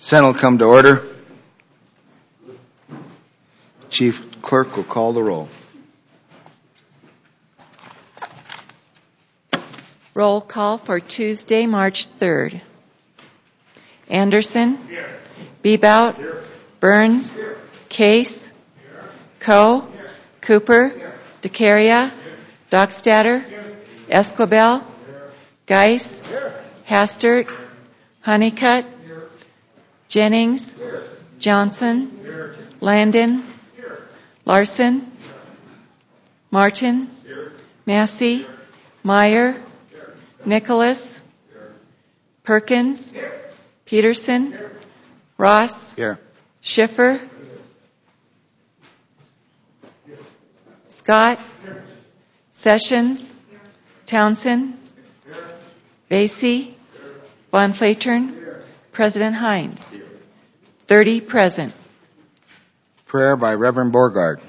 Senate will come to order. Chief Clerk will call the roll. Roll call for Tuesday, March 3rd. Anderson? Here. Bebout? Here. Burns? Here. Case? Here. Coe? Here. Cooper? Here. DeCaria? Dockstader? Here. Esquibel? Here. Geis? Here. Hastert? Here. Honeycutt? Here. Jennings? Here. Johnson? Here. Landon? Here. Larson? Here. Martin? Here. Massey? Here. Meyer? Here. Nicholas? Here. Perkins? Here. Peterson? Here. Ross? Here. Schiffer? Here. Scott? Here. Sessions? Here. Townsend? Here. Vasey? Here. Von Flatern? Here. President Hines? Here. 30 present. Prayer by Reverend Borgard.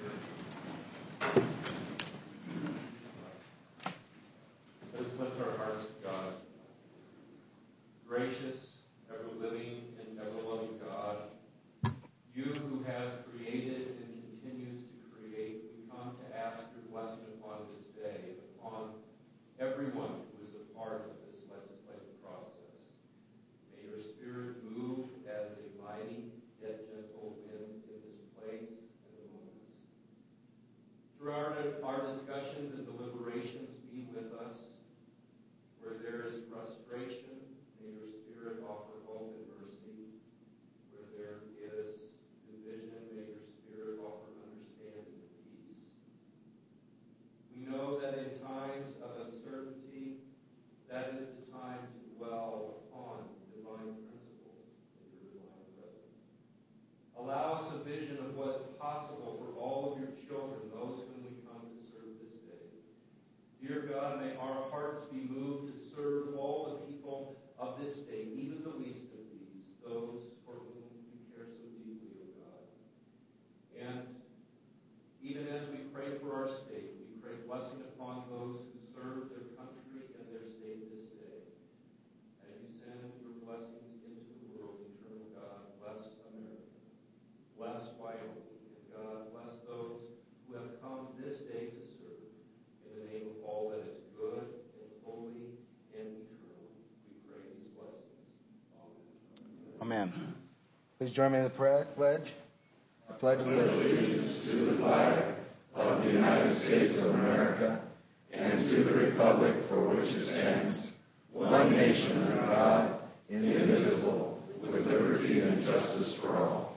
Our discussions and deliberations be with us. Where there is frustration, may your Spirit offer hope and mercy. Where there is division, may your Spirit offer understanding and peace. We know that in times of uncertainty, that is the time to dwell upon divine principles in your divine presence. Allow us a vision of what is possible for all of your children, those whom we come to serve this day. Dear God, may our hearts be moved to serve all the people of this state, even the least of these, those for whom you care so deeply, O God. And even as we pray for our state, we pray blessing upon those who serve their country and their state this day. As you send your blessings into the world, eternal God, bless America. Bless Wyoming. And God, bless those who have come this day to serve. In the name of all that is good and holy and eternal, we pray these blessings. Amen. Amen. Please join me in the pledge. I pledge allegiance to the flag of the United States of America and to the republic for which it stands, one nation under God, indivisible, with liberty and justice for all.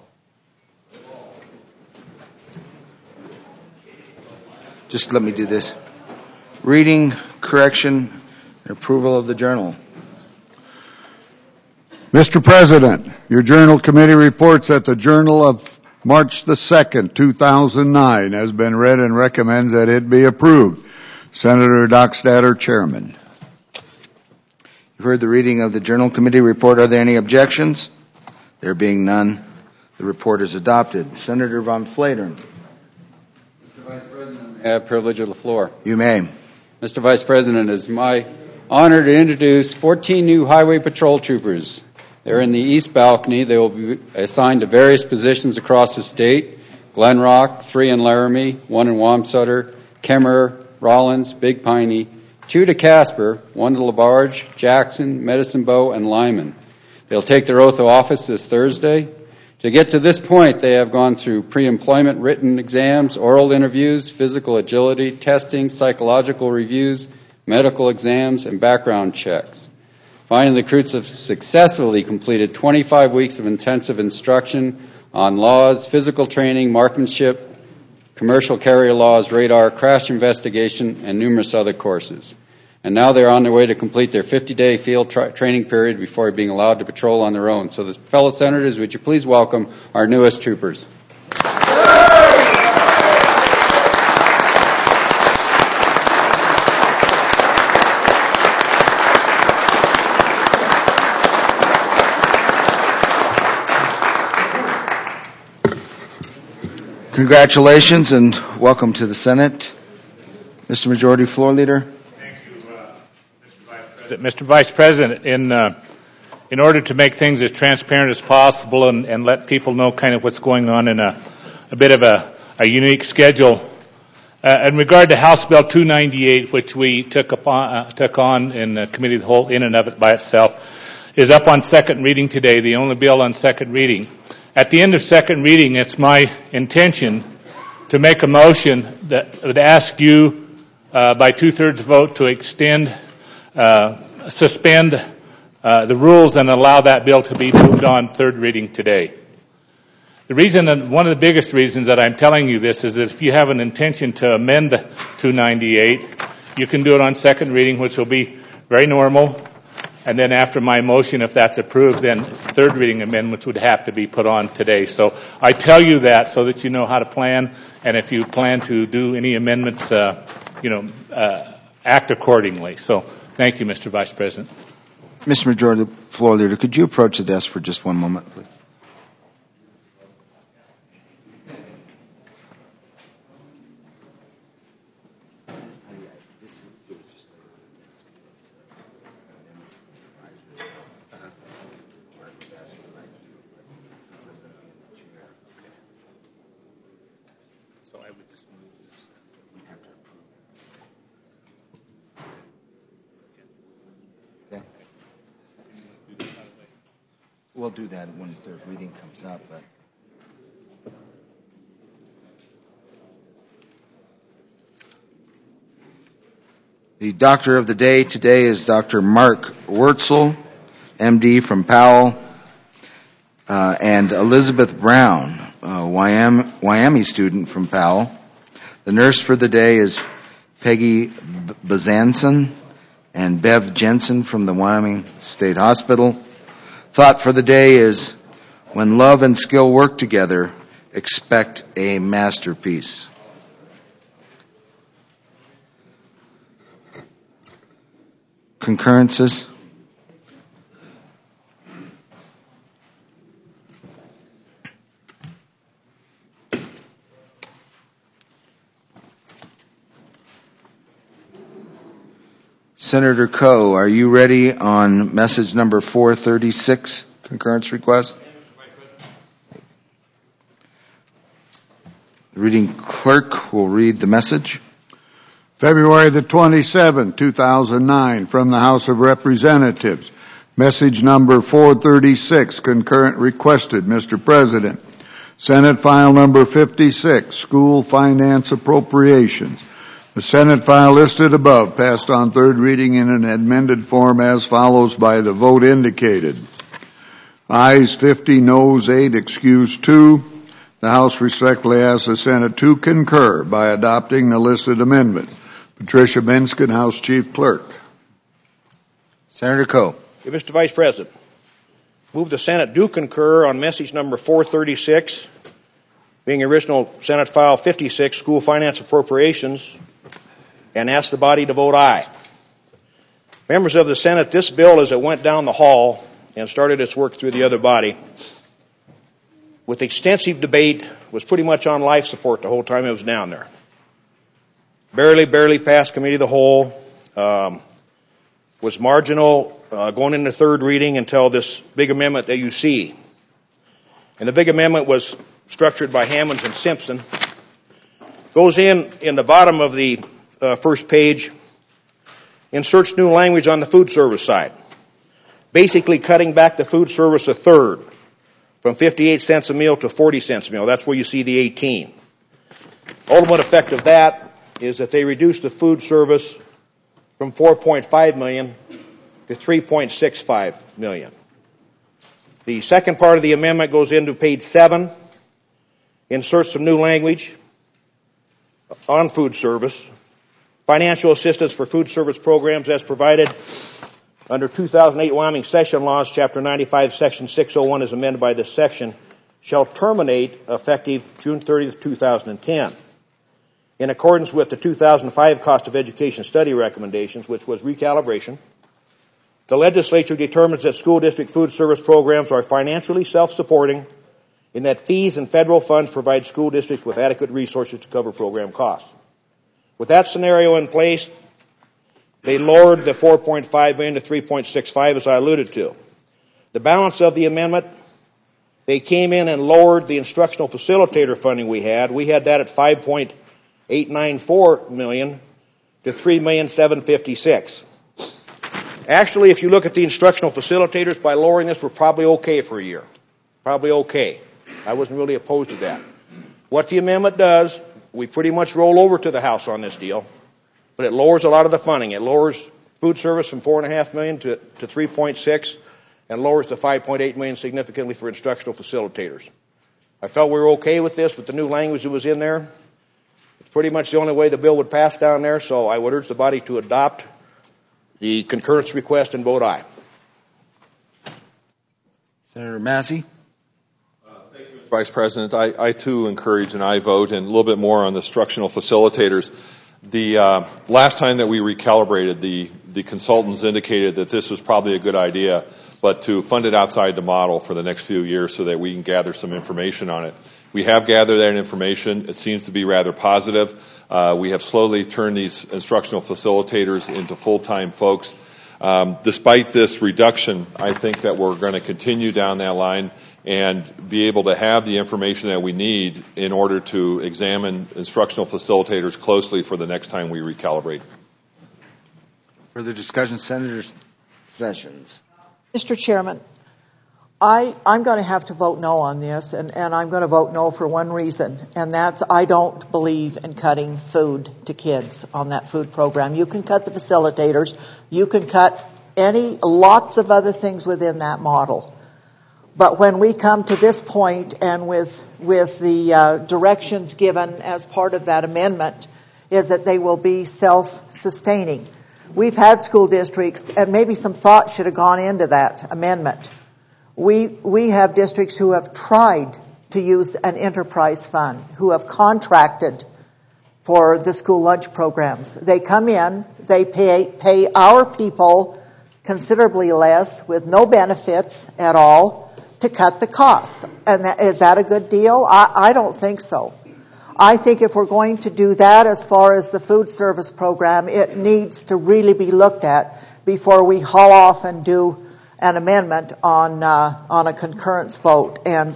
Just let me do this. Reading, correction, and approval of the journal. Mr. President, your journal committee reports that the journal of March the 2nd, 2009 has been read and recommends that it be approved. Senator Dockstader, Chairman. You've heard the reading of the journal committee report. Are there any objections? There being none, the report is adopted. Senator Von Flatern. Mr. Vice President, I have privilege of the floor. You may. Mr. Vice President, it is my honor to introduce 14 new Highway Patrol troopers. They're in the East Balcony. They will be assigned to various positions across the state. Glen Rock, 3 in Laramie, 1 in Wamsutter, Kemmerer, Rollins, Big Piney, 2 to Casper, 1 to LaBarge, Jackson, Medicine Bow, and Lyman. They'll take their oath of office this Thursday. To get to this point, they have gone through pre-employment written exams, oral interviews, physical agility, testing, psychological reviews, medical exams, and background checks. Finally, the recruits have successfully completed 25 weeks of intensive instruction on laws, physical training, marksmanship, commercial carrier laws, radar, crash investigation, and numerous other courses. And now they're on their way to complete their 50-day field training period before being allowed to patrol on their own. So, fellow senators, would you please welcome our newest troopers. Congratulations and welcome to the Senate. Mr. Majority Floor Leader. Thank you, Mr. Vice President. In in order to make things as transparent as possible and let people know kind of what's going on in a bit of a unique schedule. In regard to House Bill 298, which we took on in the Committee of the Whole in and of it by itself, is up on second reading today, the only bill on second reading. At the end of second reading, it's my intention to make a motion that would ask you by 2/3 vote to suspend the rules and allow that bill to be moved on third reading today. The reason, and one of the biggest reasons that I'm telling you this, is that if you have an intention to amend 298, you can do it on second reading, which will be very normal. And then after my motion, if that's approved, then third reading amendments would have to be put on today. So I tell you that so that you know how to plan, and if you plan to do any amendments, act accordingly. So thank you, Mr. Vice President. Mr. Majority Floor Leader, could you approach the desk for just one moment, please? We'll do that when the third reading comes up, but the doctor of the day today is Dr. Mark Wurtzel, MD from Powell, and Elizabeth Brown, Wyoming student from Powell. The nurse for the day is Peggy Bazanson and Bev Jensen from the Wyoming State Hospital. Thought for the day is, when love and skill work together, expect a masterpiece. Concurrences? Senator Coe, are you ready on message number 436, concurrence request? The reading clerk will read the message. February the 27th, 2009, from the House of Representatives. Message number 436, concurrent requested, Mr. President. Senate file number 56, school finance appropriations. The Senate file listed above passed on third reading in an amended form as follows by the vote indicated. Ayes 50, noes 8, excused 2. The House respectfully asks the Senate to concur by adopting the listed amendment. Patricia Benskin, House Chief Clerk. Senator Coe. Mr. Vice President, move the Senate do concur on message number 436, being original Senate file 56, school finance appropriations, and ask the body to vote aye. Members of the Senate, this bill, as it went down the hall and started its work through the other body, with extensive debate, was pretty much on life support the whole time it was down there. Barely passed Committee of the Whole, was marginal going into third reading until this big amendment that you see. And the big amendment was structured by Hammonds and Simpson. Goes in the bottom of the first page, inserts new language on the food service side, basically cutting back the food service a third, from 58 cents a meal to 40 cents a meal. That's where you see the 18. Ultimate effect of that is that they reduced the food service from 4.5 million to 3.65 million. The second part of the amendment goes into page 7, inserts some new language on food service. Financial assistance for food service programs as provided under 2008 Wyoming Session Laws, Chapter 95, Section 601, as amended by this section, shall terminate effective June 30th, 2010. In accordance with the 2005 Cost of Education Study recommendations, which was recalibration, the legislature determines that school district food service programs are financially self-supporting in that fees and federal funds provide school districts with adequate resources to cover program costs. With that scenario in place, they lowered the 4.5 million to 3.65, as I alluded to. The balance of the amendment, they came in and lowered the instructional facilitator funding we had. We had that at $5.894 million to $3,756,000. Actually, if you look at the instructional facilitators, by lowering this, we're probably okay for a year. Probably okay. I wasn't really opposed to that. What the amendment does, we pretty much roll over to the House on this deal, but it lowers a lot of the funding. It lowers food service from $4.5 million to $3.6, and lowers the $5.8 million significantly for instructional facilitators. I felt we were okay with this, with the new language that was in there. It's pretty much the only way the bill would pass down there, so I would urge the body to adopt the concurrence request and vote aye. Senator Massey? Thank you, Mr. Vice President. I too encourage an aye vote, and a little bit more on the instructional facilitators. The last time that we recalibrated, the consultants indicated that this was probably a good idea, but to fund it outside the model for the next few years so that we can gather some information on it. We have gathered that information. It seems to be rather positive. We have slowly turned these instructional facilitators into full-time folks. Despite this reduction, I think that we're going to continue down that line and be able to have the information that we need in order to examine instructional facilitators closely for the next time we recalibrate. Further discussion, Senator Sessions. Mr. Chairman, I'm going to have to vote no on this, and I'm going to vote no for one reason, and that's I don't believe in cutting food to kids on that food program. You can cut the facilitators. You can cut lots of other things within that model. But when we come to this point, and with the directions given as part of that amendment, is that they will be self-sustaining. We've had school districts, and maybe some thought should have gone into that amendment. We have districts who have tried to use an enterprise fund, who have contracted for the school lunch programs. They come in, they pay our people considerably less with no benefits at all to cut the costs. And is that a good deal? I don't think so. I think if we're going to do that as far as the food service program, it needs to really be looked at before we haul off and do an amendment on a concurrence vote. And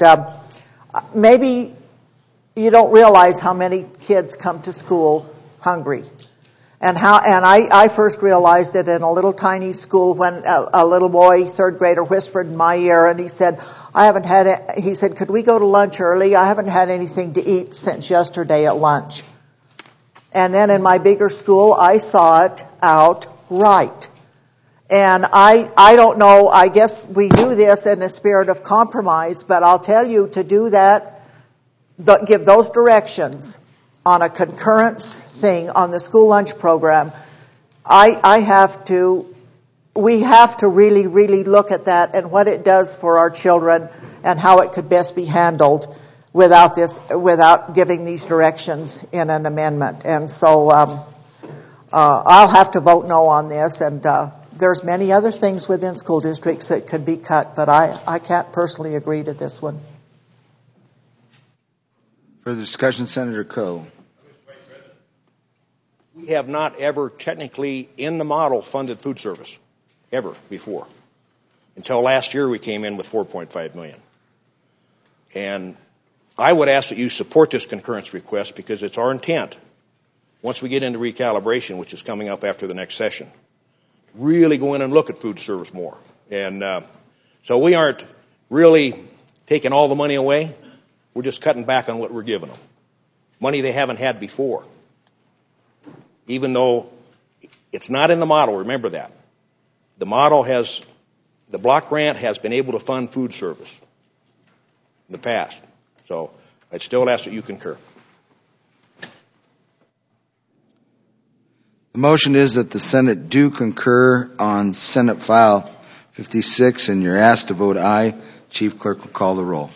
maybe you don't realize how many kids come to school hungry. And I first realized it in a little tiny school when a little boy, third grader, whispered in my ear, and he said, he said, could we go to lunch early? I haven't had anything to eat since yesterday at lunch. And then in my bigger school, I saw it outright. And I don't know, I guess we do this in a spirit of compromise, but I'll tell you, to do that, give those directions on a concurrence thing on the school lunch program, we have to really, really look at that and what it does for our children and how it could best be handled without giving these directions in an amendment. And so I'll have to vote no on this, and there's many other things within school districts that could be cut, but I can't personally agree to this one. Further discussion, Senator Coe. We have not ever technically in the model funded food service, ever before. Until last year we came in with $4.5 million. And I would ask that you support this concurrence request because it's our intent, once we get into recalibration, which is coming up after the next session, really go in and look at food service more. And so we aren't really taking all the money away. We're just cutting back on what we're giving them. Money they haven't had before. Even though it's not in the model, remember that. The block grant has been able to fund food service in the past. So I'd still ask that you concur. The motion is that the Senate do concur on Senate File 56, and you're asked to vote aye. Chief Clerk will call the roll.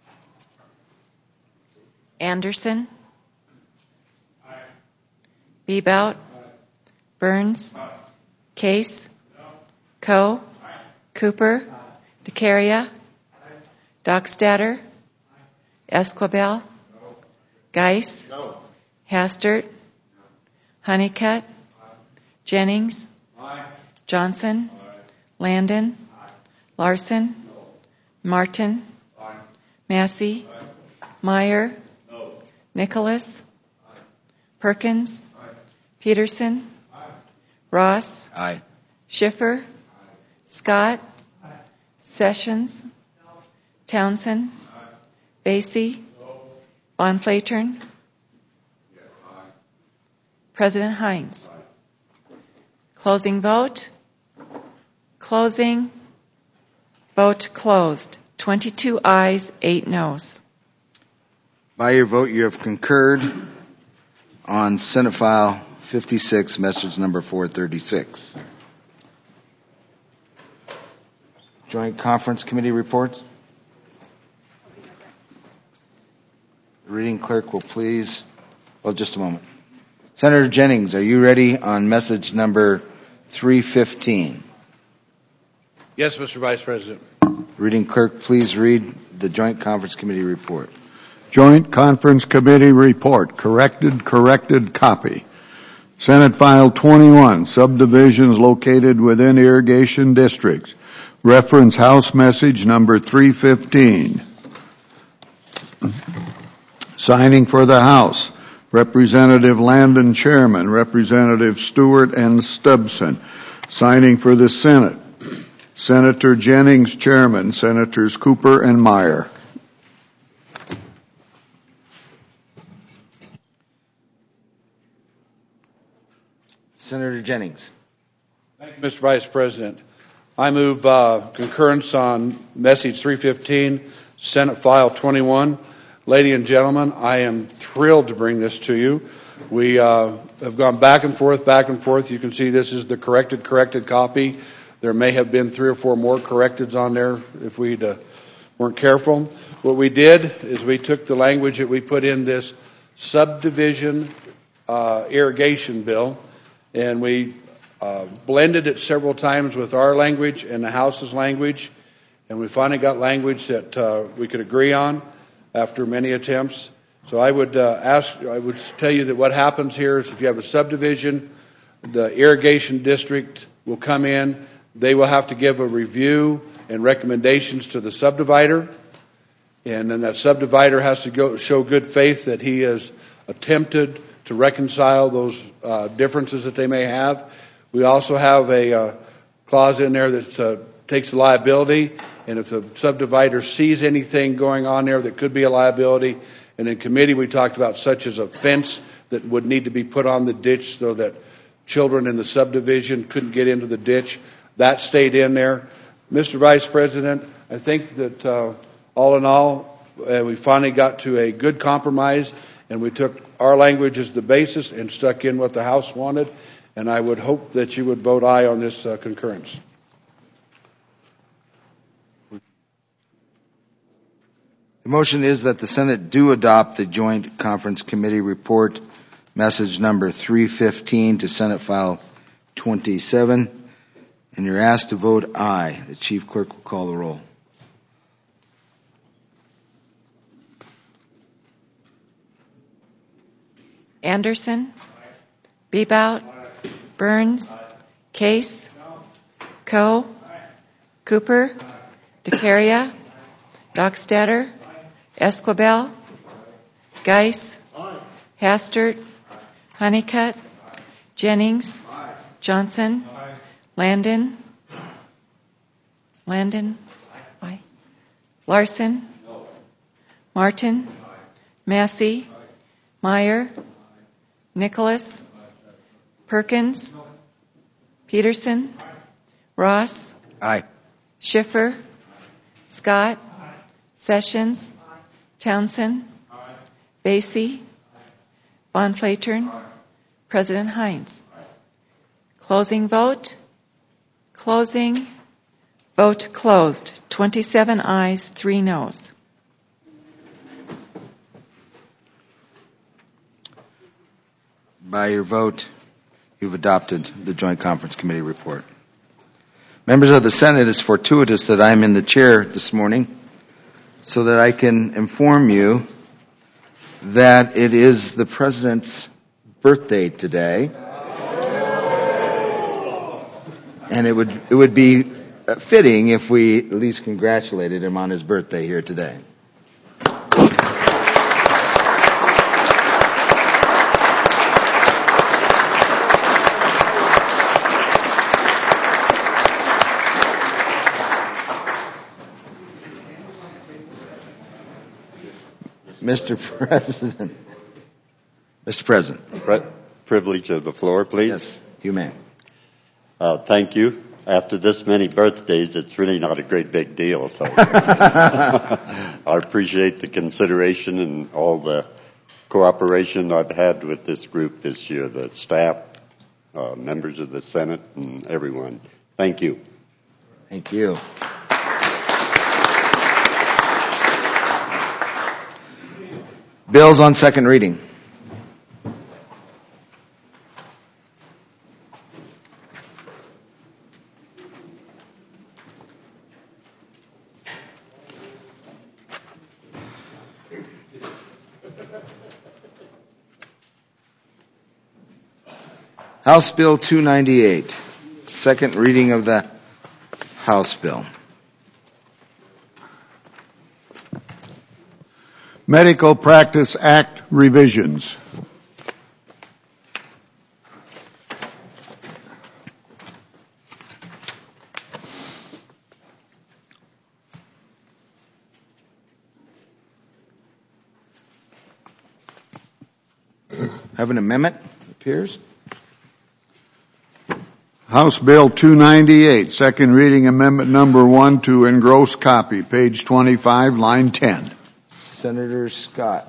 Anderson? Aye. Bebout? Aye. Burns? Aye. Case? No. Coe? Aye. Cooper? Aye. DeCaria? Aye. Dockstader? Aye. Esquibel? No. Geis? No. Hastert? No. Honeycutt? Aye. Jennings? Aye. Johnson? Aye. Landon? Aye. Larson? No. Martin. Massey. Meyer. Nicholas. Perkins. Peterson. Ross. Aye. Schiffer. Scott. Sessions. Townsend. Basie. Von Flatern. President Hines. Closing vote. Closing. Vote closed. 22 ayes, 8 noes. By your vote, you have concurred on Senate File 56, message number 436. Joint Conference Committee reports. The reading clerk will please, well, just a moment. Senator Jennings, are you ready on message number 315? Yes, Mr. Vice President. Reading clerk, please read the Joint Conference Committee report. Joint Conference Committee report, corrected copy. Senate File 21, subdivisions located within irrigation districts. Reference House Message number 315. Signing for the House, Representative Landon Chairman, Representative Stewart and Stubson. Signing for the Senate, Senator Jennings Chairman, Senators Cooper and Meyer. Senator Jennings. Thank you, Mr. Vice President. I move concurrence on message 315, Senate File 21. Ladies and gentlemen, I am thrilled to bring this to you. We have gone back and forth. You can see this is the corrected copy. There may have been 3 or 4 more correcteds on there if we weren't careful. What we did is we took the language that we put in this subdivision irrigation bill, and we blended it several times with our language and the House's language, and we finally got language that we could agree on after many attempts. So I would tell you that what happens here is if you have a subdivision, the irrigation district will come in. They will have to give a review and recommendations to the subdivider, and then that subdivider has to show good faith that he has attempted to reconcile those differences that they may have. We also have a clause in there that takes liability, and if the subdivider sees anything going on there that could be a liability, and in committee we talked about such as a fence that would need to be put on the ditch so that children in the subdivision couldn't get into the ditch. That stayed in there. Mr. Vice President, I think that all in all, we finally got to a good compromise, and we took our language as the basis and stuck in what the House wanted, and I would hope that you would vote aye on this concurrence. The motion is that the Senate do adopt the Joint Conference Committee report, message number 315 to Senate File 27, and you're asked to vote aye. The Chief Clerk will call the roll. Anderson. Bebout. Burns. Case. Coe. Cooper. DeCaria. Dockstader. Esquibel. Geis. Hastert. Honeycutt. Jennings. Johnson. Landon. Aye. Larson. Martin. Massey. Meyer. Nicholas. Perkins. Peterson. Ross. Aye. Schiffer. Scott. Sessions. Townsend. Basie. Von Flatern. President Hines. Closing vote. Closing. Vote closed. 27 ayes, 3 noes. By your vote, you've adopted the Joint Conference Committee report. Members of the Senate, it's fortuitous that I'm in the chair this morning so that I can inform you that it is the President's birthday today. And it would be fitting if we at least congratulated him on his birthday here today. Mr. President. Mr. President. Privilege of the floor, please. Yes, you may. Thank you. After this many birthdays, it's really not a great big deal. So I appreciate the consideration and all the cooperation I've had with this group this year, the staff, members of the Senate, and everyone. Thank you. Thank you. Bills on second reading. House Bill 298, second reading of the House bill. Medical Practice Act revisions. Have an amendment, it appears. House Bill 298, second reading amendment number 1 to engross copy, page 25, line 10. Senator Scott.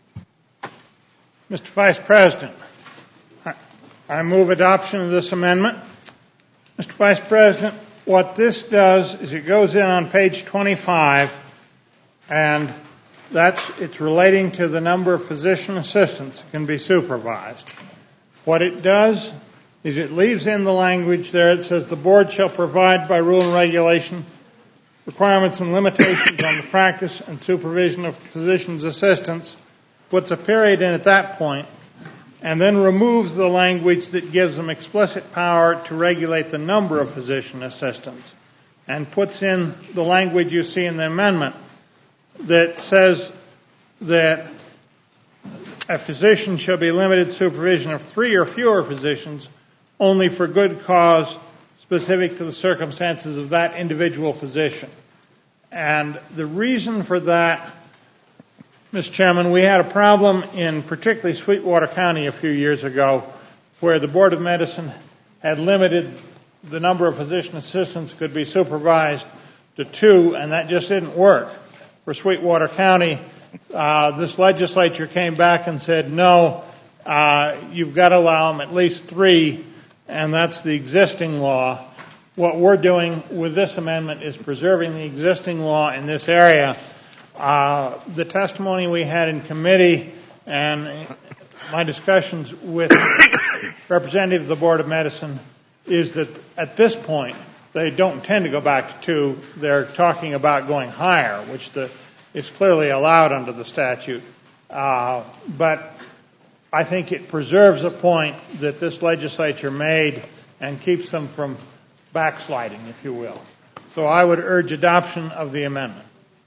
Mr. Vice President, I move adoption of this amendment. Mr. Vice President, what this does is it goes in on page 25, and it's relating to the number of physician assistants that can be supervised. What it does is it leaves in the language there. It says the board shall provide by rule and regulation requirements and limitations on the practice and supervision of physicians' assistants, puts a period in at that point, and then removes the language that gives them explicit power to regulate the number of physician assistants, and puts in the language you see in the amendment that says that a physician shall be limited supervision of 3 or fewer physicians only for good cause specific to the circumstances of that individual physician. And the reason for that, Mr. Chairman, we had a problem in particularly Sweetwater County a few years ago where the Board of Medicine had limited the number of physician assistants could be supervised to 2, and that just didn't work. For Sweetwater County, this legislature came back and said, no, you've got to allow them at least 3, and that's the existing law. What we're doing with this amendment is preserving the existing law in this area. The testimony we had in committee and my discussions with representative of the Board of Medicine is that at this point they don't intend to go back to 2. They're talking about going higher, which is clearly allowed under the statute. But I think it preserves a point that this legislature made and keeps them from backsliding, if you will. So I would urge adoption of the amendment.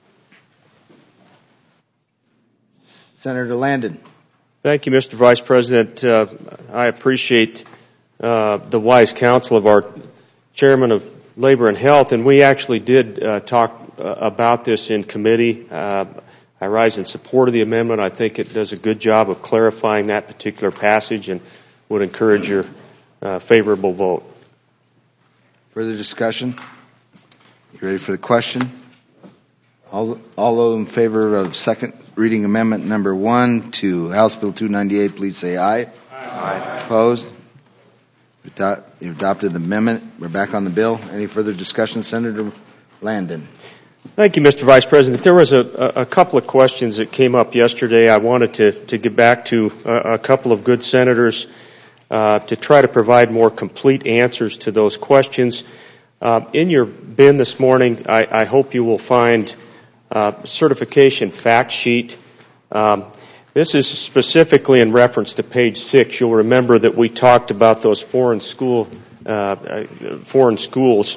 Senator Landon. Thank you, Mr. Vice President. I appreciate the wise counsel of our Chairman of Labor and Health, and we actually did talk about this in committee. I rise in support of the amendment. I think it does a good job of clarifying that particular passage and would encourage your favorable vote. Further discussion? You ready for the question? All those in favor of second reading amendment number 1 to House Bill 298, please say aye. Aye. Opposed? You adopted the amendment. We're back on the bill. Any further discussion? Senator Landon. Thank you, Mr. Vice President. There was a couple of questions that came up yesterday. I wanted to get back to a couple of good senators to try to provide more complete answers to those questions. In your bin this morning, I hope you will find certification fact sheet. This is specifically in reference to page 6. You'll remember that we talked about those foreign schools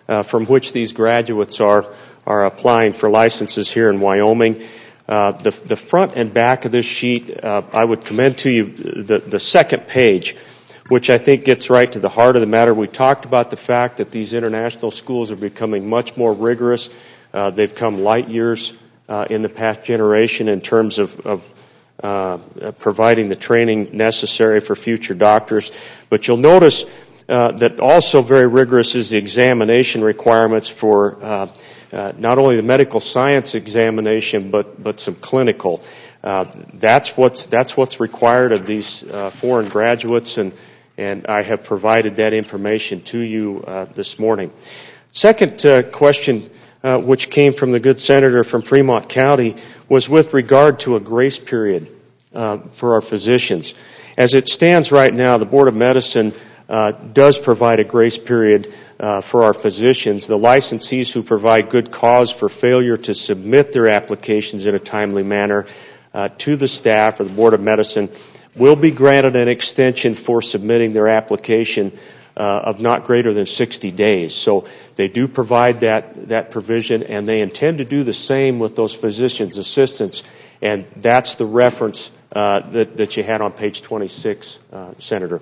from which these graduates are applying for licenses here in Wyoming. The front and back of this sheet, I would commend to you the second page, which I think gets right to the heart of the matter. We talked about the fact that these international schools are becoming much more rigorous. They've come light years in the past generation in terms of providing the training necessary for future doctors. But you'll notice that also very rigorous is the examination requirements for not only the medical science examination, but some clinical. That's what's required of these foreign graduates, and I have provided that information to you this morning. Second question, which came from the good senator from Fremont County, was with regard to a grace period for our physicians. As it stands right now, the Board of Medicine does provide a grace period for our physicians. The licensees who provide good cause for failure to submit their applications in a timely manner to the staff or the Board of Medicine will be granted an extension for submitting their application of not greater than 60 days. So they do provide that provision, and they intend to do the same with those physicians' assistants, and that's the reference that you had on page 26, Senator.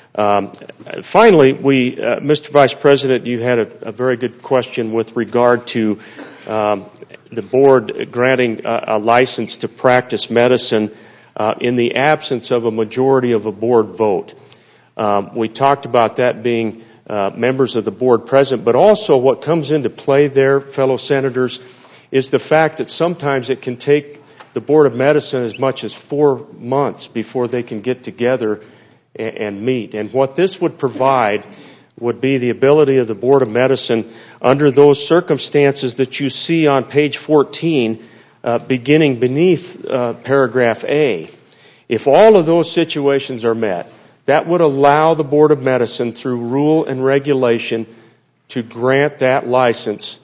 Finally, Mr. Vice President, you had a very good question with regard to the board granting a license to practice medicine in the absence of a majority of a board vote. We talked about that being members of the board present, but also what comes into play there, fellow senators, is the fact that sometimes it can take the Board of Medicine as much as 4 months before they can get together and meet. And what this would provide would be the ability of the Board of Medicine, under those circumstances that you see on page 14, beginning beneath paragraph A. If all of those situations are met, that would allow the Board of Medicine, through rule and regulation, to grant that license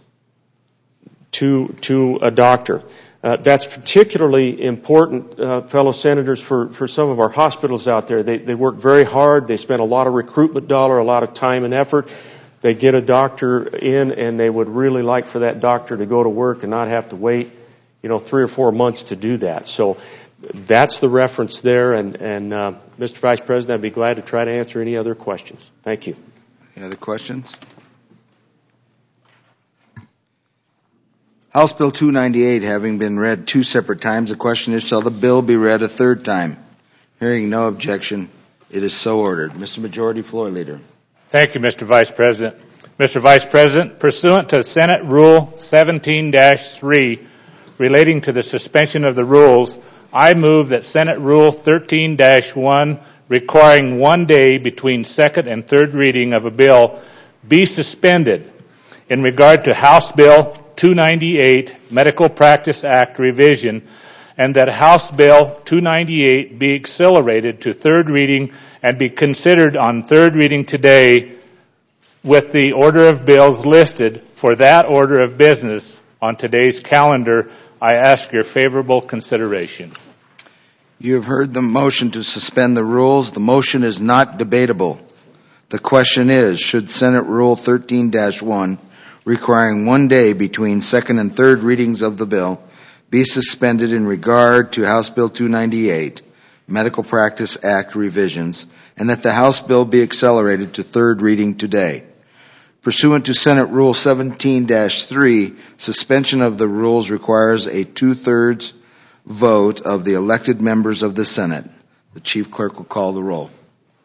to a doctor. That's particularly important, fellow senators, for some of our hospitals out there. They work very hard. They spend a lot of recruitment dollar, a lot of time and effort. They get a doctor in, and they would really like for that doctor to go to work and not have to wait, 3 or 4 months to do that. So that's the reference there, and Mr. Vice President, I'd be glad to try to answer any other questions. Thank you. Any other questions? House Bill 298 having been read 2 separate times, the question is, shall the bill be read a 3rd time? Hearing no objection, it is so ordered. Mr. Majority Floor Leader. Thank you, Mr. Vice President. Mr. Vice President, pursuant to Senate Rule 17-3 relating to the suspension of the rules, I move that Senate Rule 13-1 requiring 1 day between second and third reading of a bill be suspended in regard to House Bill 298, Medical Practice Act revision, and that House Bill 298 be accelerated to third reading and be considered on third reading today with the order of bills listed for that order of business on today's calendar. I ask your favorable consideration. You have heard the motion to suspend the rules. The motion is not debatable. The question is, should Senate Rule 13-1 requiring 1 day between second and third readings of the bill be suspended in regard to House Bill 298, Medical Practice Act revisions, and that the House bill be accelerated to third reading today. Pursuant to Senate Rule 17-3, suspension of the rules requires a 2/3 vote of the elected members of the Senate. The Chief Clerk will call the roll.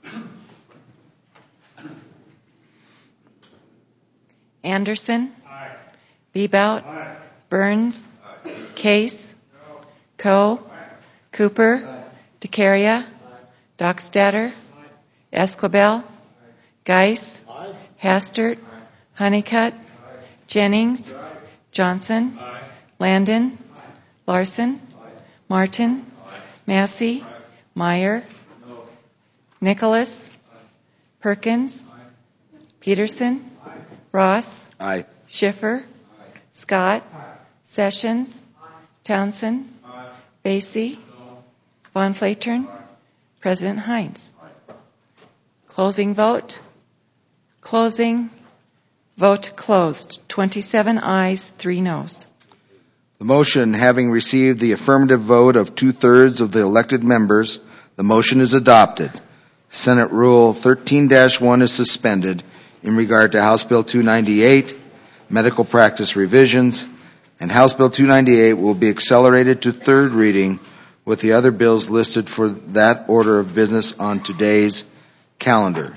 Anderson. Aye. Bebout. Aye. Burns. Aye. Case. No. Coe. Aye. Cooper. Aye. DeCaria. Aye. Dockstader. Aye. Esquibel. Aye. Geis. Aye. Hastert. Aye. Honeycutt. Aye. Jennings. Aye. Johnson. Aye. Landon. Aye. Larson. Aye. Martin. Aye. Massey. Aye. Meyer. No. Nicholas. Aye. Perkins. Aye. Peterson. Aye. Ross. Aye. Schiffer. Aye. Scott. Aye. Sessions. Aye. Townsend. Aye. Basie. No. Von Flatern. Aye. President Hines. Aye. Closing vote. Closing Vote closed. 27 ayes, 3 noes. The motion having received the affirmative vote of 2/3 of the elected members, the motion is adopted. Senate Rule 13-1 is suspended in regard to House Bill 298, medical practice revisions, and House Bill 298 will be accelerated to third reading with the other bills listed for that order of business on today's calendar.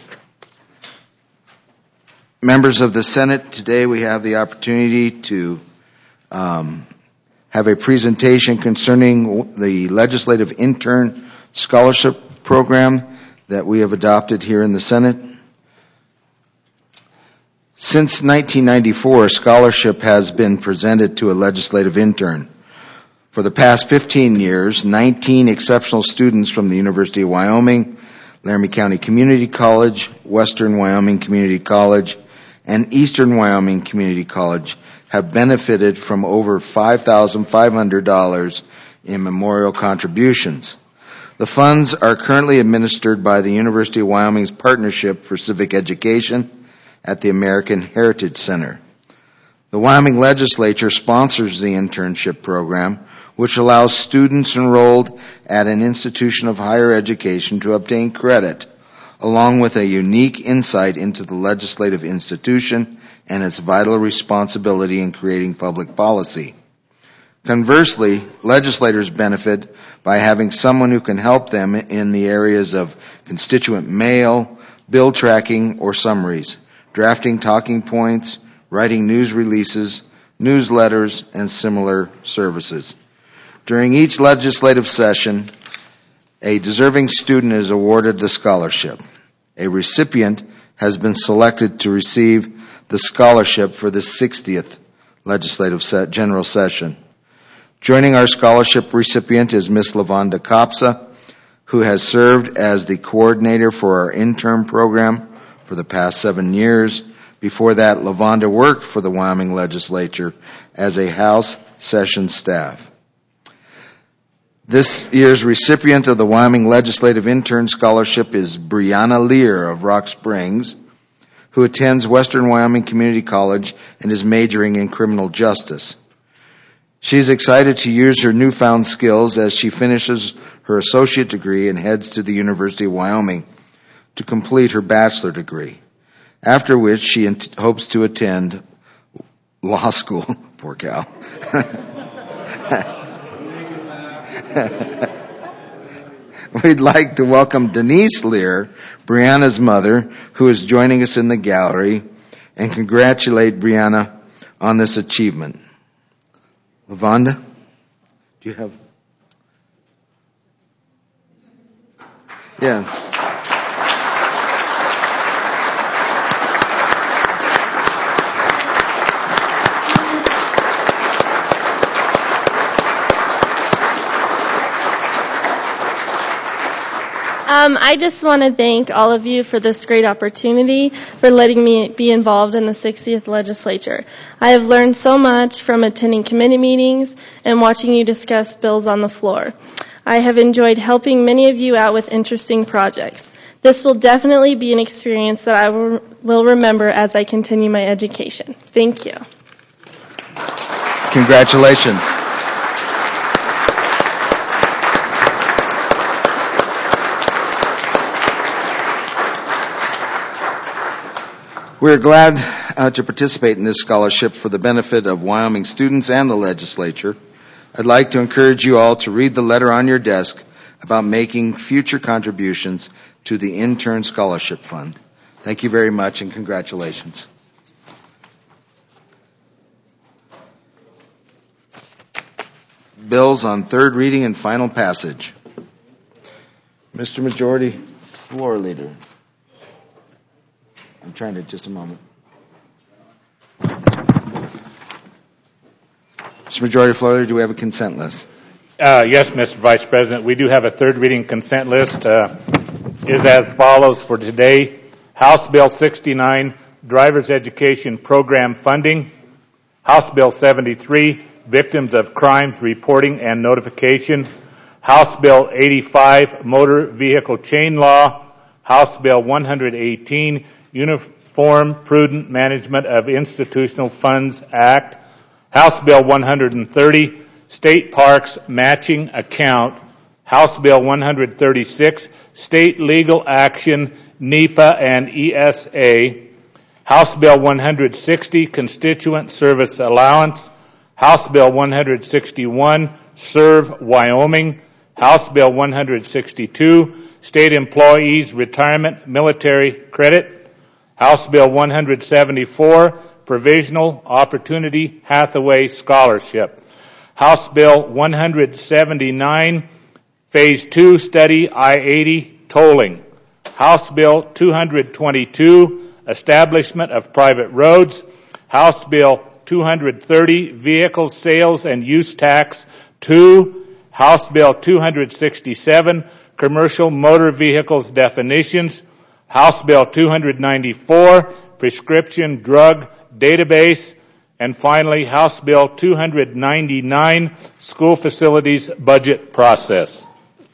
Members of the Senate, today we have the opportunity to have a presentation concerning the legislative intern scholarship program that we have adopted here in the Senate. Since 1994, a scholarship has been presented to a legislative intern. For the past 15 years, 19 exceptional students from the University of Wyoming, Laramie County Community College, Western Wyoming Community College, and Eastern Wyoming Community College have benefited from over $5,500 in memorial contributions. The funds are currently administered by the University of Wyoming's Partnership for Civic Education at the American Heritage Center. The Wyoming Legislature sponsors the internship program, which allows students enrolled at an institution of higher education to obtain credit, along with a unique insight into the legislative institution and its vital responsibility in creating public policy. Conversely, legislators benefit by having someone who can help them in the areas of constituent mail, bill tracking, or summaries, drafting talking points, writing news releases, newsletters, and similar services. During each legislative session, a deserving student is awarded the scholarship. A recipient has been selected to receive the scholarship for the 60th legislative general session. Joining our scholarship recipient is Ms. Lavonda Kopsa, who has served as the coordinator for our intern program for the past 7 years. Before that, Lavonda worked for the Wyoming Legislature as a House session staff. This year's recipient of the Wyoming Legislative Intern Scholarship is Brianna Lear of Rock Springs, who attends Western Wyoming Community College and is majoring in criminal justice. She's excited to use her newfound skills as she finishes her associate degree and heads to the University of Wyoming to complete her bachelor degree, after which she hopes to attend law school. Poor gal. We'd like to welcome Denise Lear, Brianna's mother, who is joining us in the gallery, and congratulate Brianna on this achievement. Lavonda, do you have? Yeah. I just want to thank all of you for this great opportunity, for letting me be involved in the 60th legislature. I have learned so much from attending committee meetings and watching you discuss bills on the floor. I have enjoyed helping many of you out with interesting projects. This will definitely be an experience that I will remember as I continue my education. Thank you. Congratulations. We're glad to participate in this scholarship for the benefit of Wyoming students and the legislature. I'd like to encourage you all to read the letter on your desk about making future contributions to the Intern Scholarship Fund. Thank you very much and congratulations. Bills on third reading and final passage. Mr. Majority Floor Leader. I'm trying to, just a moment. Mr. Majority Floor Leader, do we have a consent list? Yes, Mr. Vice President. We do have a third reading consent list. Is as follows for today. House Bill 69, Driver's Education Program Funding. House Bill 73, Victims of Crimes Reporting and Notification. House Bill 85, Motor Vehicle Chain Law. House Bill 118, Uniform Prudent Management of Institutional Funds Act. House Bill 130, State Parks Matching Account. House Bill 136, State Legal Action, NEPA and ESA. House Bill 160, Constituent Service Allowance. House Bill 161, Serve Wyoming. House Bill 162, State Employees Retirement Military Credit. House Bill 174, Provisional Opportunity Hathaway Scholarship. House Bill 179, Phase 2 Study I-80 Tolling. House Bill 222, Establishment of Private Roads. House Bill 230, Vehicle Sales and Use Tax 2. House Bill 267, Commercial Motor Vehicles Definitions. House Bill 294, Prescription Drug Database. And finally, House Bill 299, School Facilities Budget Process.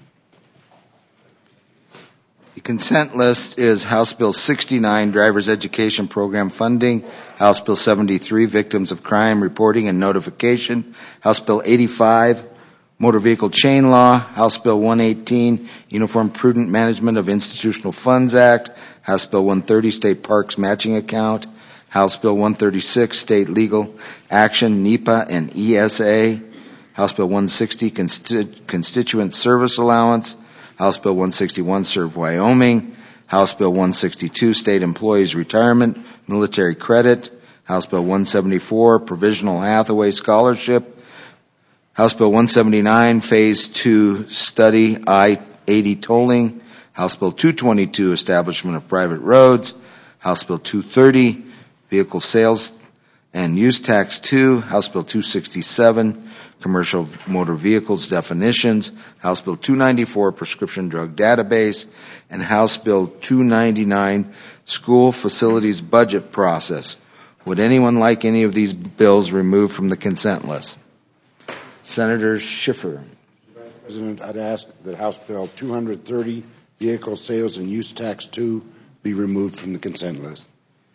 The consent list is House Bill 69, Driver's Education Program Funding. House Bill 73, Victims of Crime Reporting and Notification. House Bill 85, Motor Vehicle Chain Law. House Bill 118, Uniform Prudent Management of Institutional Funds Act. House Bill 130, State Parks Matching Account. House Bill 136, State Legal Action, NEPA and ESA. House Bill 160, Constituent Service Allowance. House Bill 161, Serve Wyoming. House Bill 162, State Employees Retirement Military Credit. House Bill 174, Provisional Hathaway Scholarship. House Bill 179, Phase 2 Study I-80 Tolling. House Bill 222, Establishment of Private Roads. House Bill 230, Vehicle Sales and Use Tax 2. House Bill 267, Commercial Motor Vehicles Definitions. House Bill 294, Prescription Drug Database. And House Bill 299, School Facilities Budget Process. Would anyone like any of these bills removed from the consent list? Senator Schiffer. Mr. President, I'd ask that House Bill 230, Vehicle Sales and Use Tax 2, be removed from the consent list.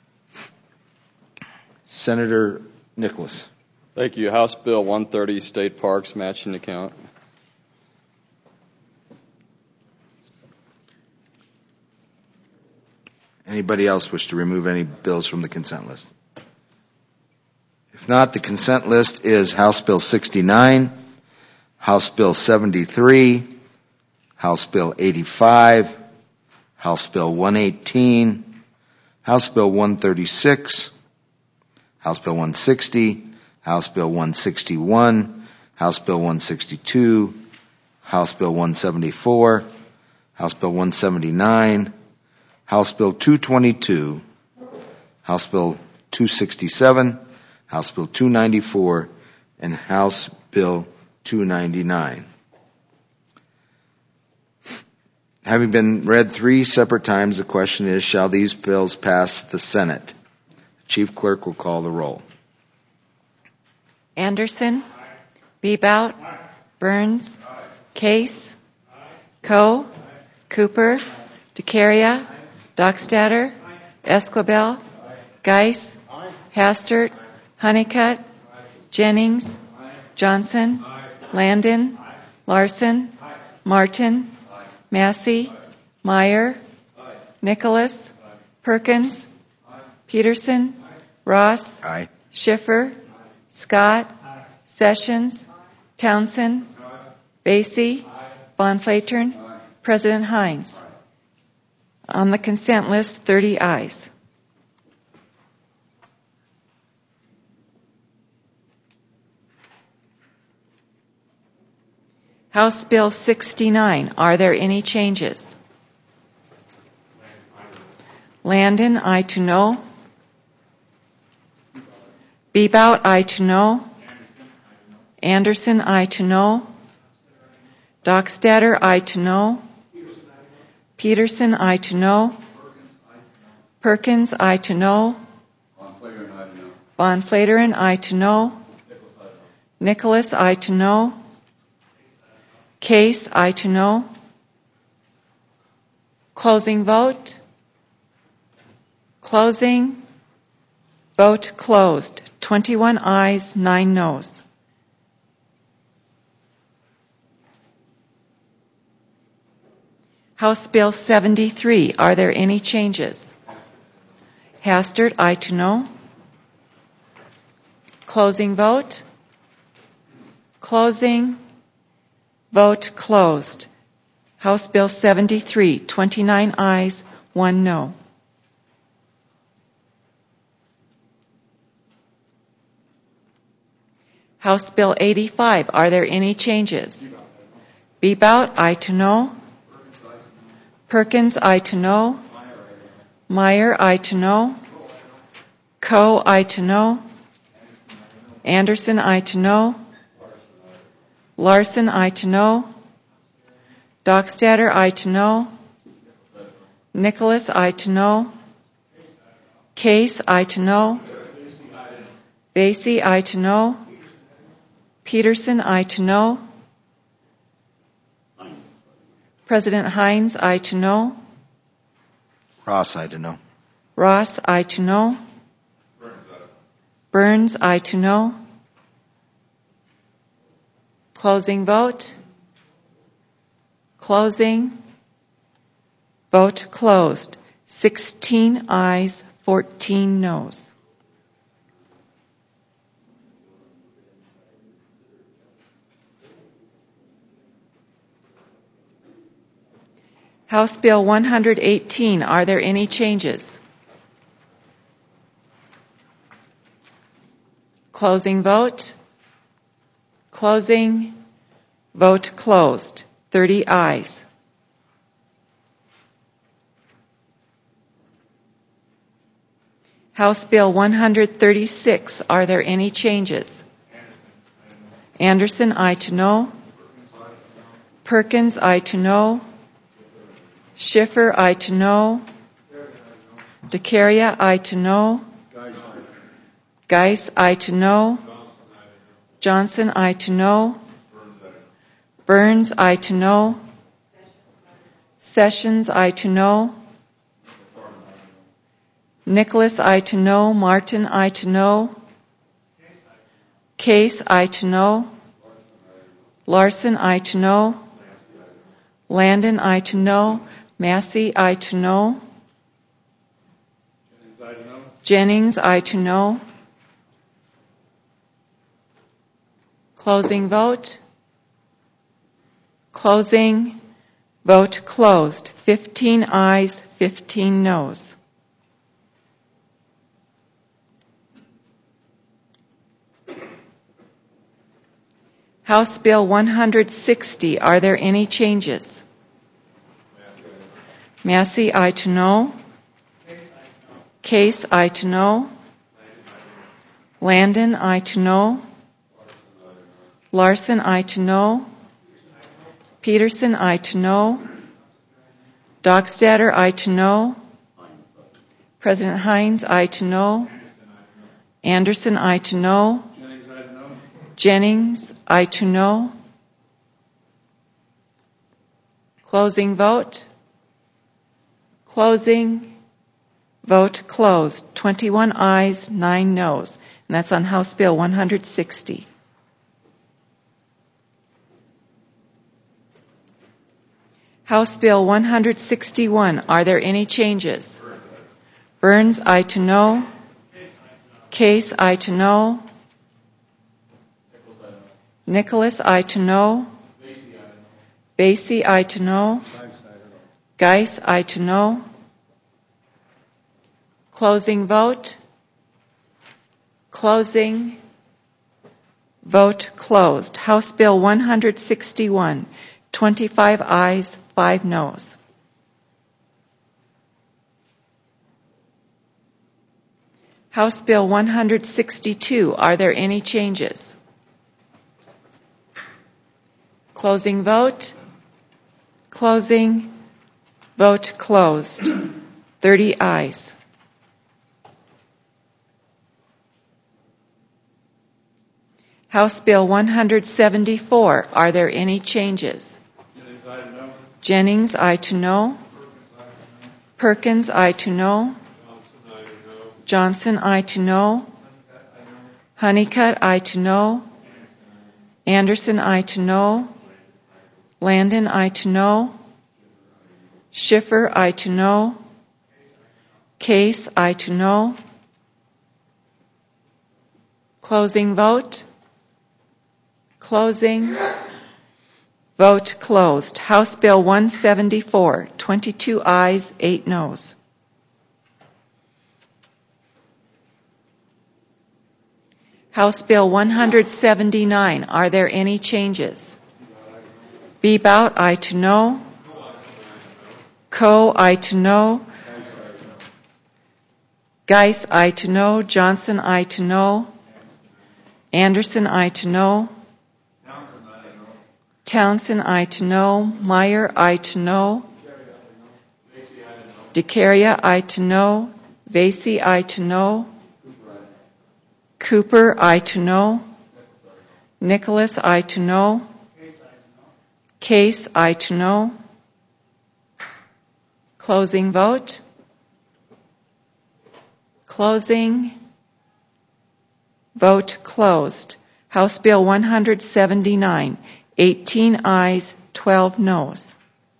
Senator Nicholas. Thank you. House Bill 130, State Parks Matching Account. Anybody else wish to remove any bills from the consent list? If not, the consent list is House Bill 69, House Bill 73, House Bill 85, House Bill 118, House Bill 136, House Bill 160, House Bill 161, House Bill 162, House Bill 174, House Bill 179, House Bill 222, House Bill 267, House Bill 294, and House Bill 299. Having been read 3 separate times, the question is, shall these bills pass the Senate? The Chief Clerk will call the roll. Anderson, Bebout, Burns, Case, Coe, Cooper, DeCaria, Dockstader, Esquibel, Geis, Hastert, Honeycutt, Jennings, Johnson, Landon, Larson, Martin, Massey, Meyer, Nicholas, Perkins, Peterson, Ross, Schiffer, Scott, Sessions, Townsend, Basie, Von Flatern, President Hines. On the consent list, 30 ayes. House Bill 69. Are there any changes? Landon, aye to no. Bebout, aye to no. Anderson, aye to no. Dockstader, aye to no. Peterson, aye to no. Perkins, aye to no. Von Flateren, aye to no. Nicholas, aye to no. Case, aye to no. Closing vote. Closing. Vote closed. 21 ayes, 9 noes. House Bill 73. Are there any changes? Hastert, aye to no. Closing vote. Closing. Vote closed. House Bill 73. 29 ayes, 1 no. House Bill 85. Are there any changes? Bebout, aye to no. Perkins, aye to no. Meyer, aye to no. Coe, aye to no. Anderson, aye to no. Larson, aye to no. Dockstader, aye to no. Nicholas, aye to no. Case, aye to no. Basie, aye to no. Peterson, aye to no. President Hines, aye to no. Ross, aye to no. Ross, aye to no. Burns, aye to no. Closing vote. Closing. Vote closed. 16 ayes, 14 noes. House Bill 118. Are there any changes? Closing vote. Closing. Vote closed. 30 ayes. House Bill 136. Are there any changes? Anderson, aye to no. Perkins, aye to no. Schiffer, aye to no. DeCaria, aye to no. Geis, aye to no. Johnson, aye to no. Burns, aye to no. Sessions, aye to no. Nicholas, aye to no. Martin, aye to no. Case, aye to no. Larson, aye to no. Landon, aye to no. Massey, aye to no. Jennings, aye to no. Closing vote. Closing. Vote closed. 15 ayes, 15 noes. House Bill 160. Are there any changes? Massey, aye to no. Case, aye to no. Landon, aye to no. Larson, aye to no. Peterson, aye to no. Dockstader, aye to no. President Hines, aye to no. Anderson, aye to no. Jennings, aye to no. Closing vote. Closing. Vote closed. 21 ayes, 9 noes. And that's on House Bill 160. House Bill 161. Are there any changes? Burns, aye to no. Case, aye to no. Nicholas, aye to no. Basie, aye to no. Geis, aye to no. Closing vote. Closing. Vote closed. House Bill 161. 25 ayes, 5 noes. House Bill 162. Are there any changes? Closing vote. Closing. Vote closed. 30 ayes. House Bill 174. Are there any changes? Jennings, aye to no. Perkins, aye to no. Johnson, aye to no. Honeycutt, aye to no. Anderson, aye to no. Landon, aye to no. Schiffer, aye to no. Case, aye to no. Closing vote. Closing. Vote closed. House Bill 174, 22 ayes, 8 noes. House Bill 179, are there any changes? Bebout, aye to no. Coe, aye to no. Geis, aye to no. Johnson, aye to no. Anderson, aye to no. Townsend, aye to no. Meyer, aye to no. DeCaria, aye to no. Vasey, aye to no. Cooper, aye to no. Nicholas, aye to no. Case, aye to no. Closing vote. Closing. Vote closed. House Bill 179, 18 ayes, 12 noes.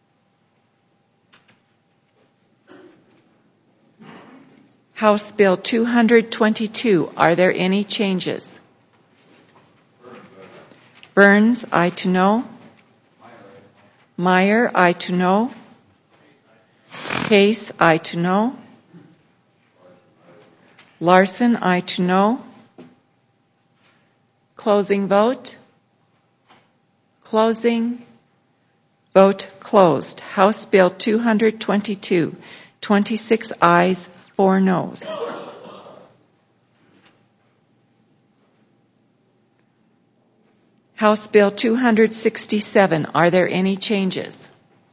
House Bill 222, are there any changes? Burns, aye to no. Meyer, aye to no. Case, aye to no. Larson, aye to no. Closing vote. Closing. Vote closed. House Bill 222, 26 ayes, 4 noes. House Bill 267, are there any changes?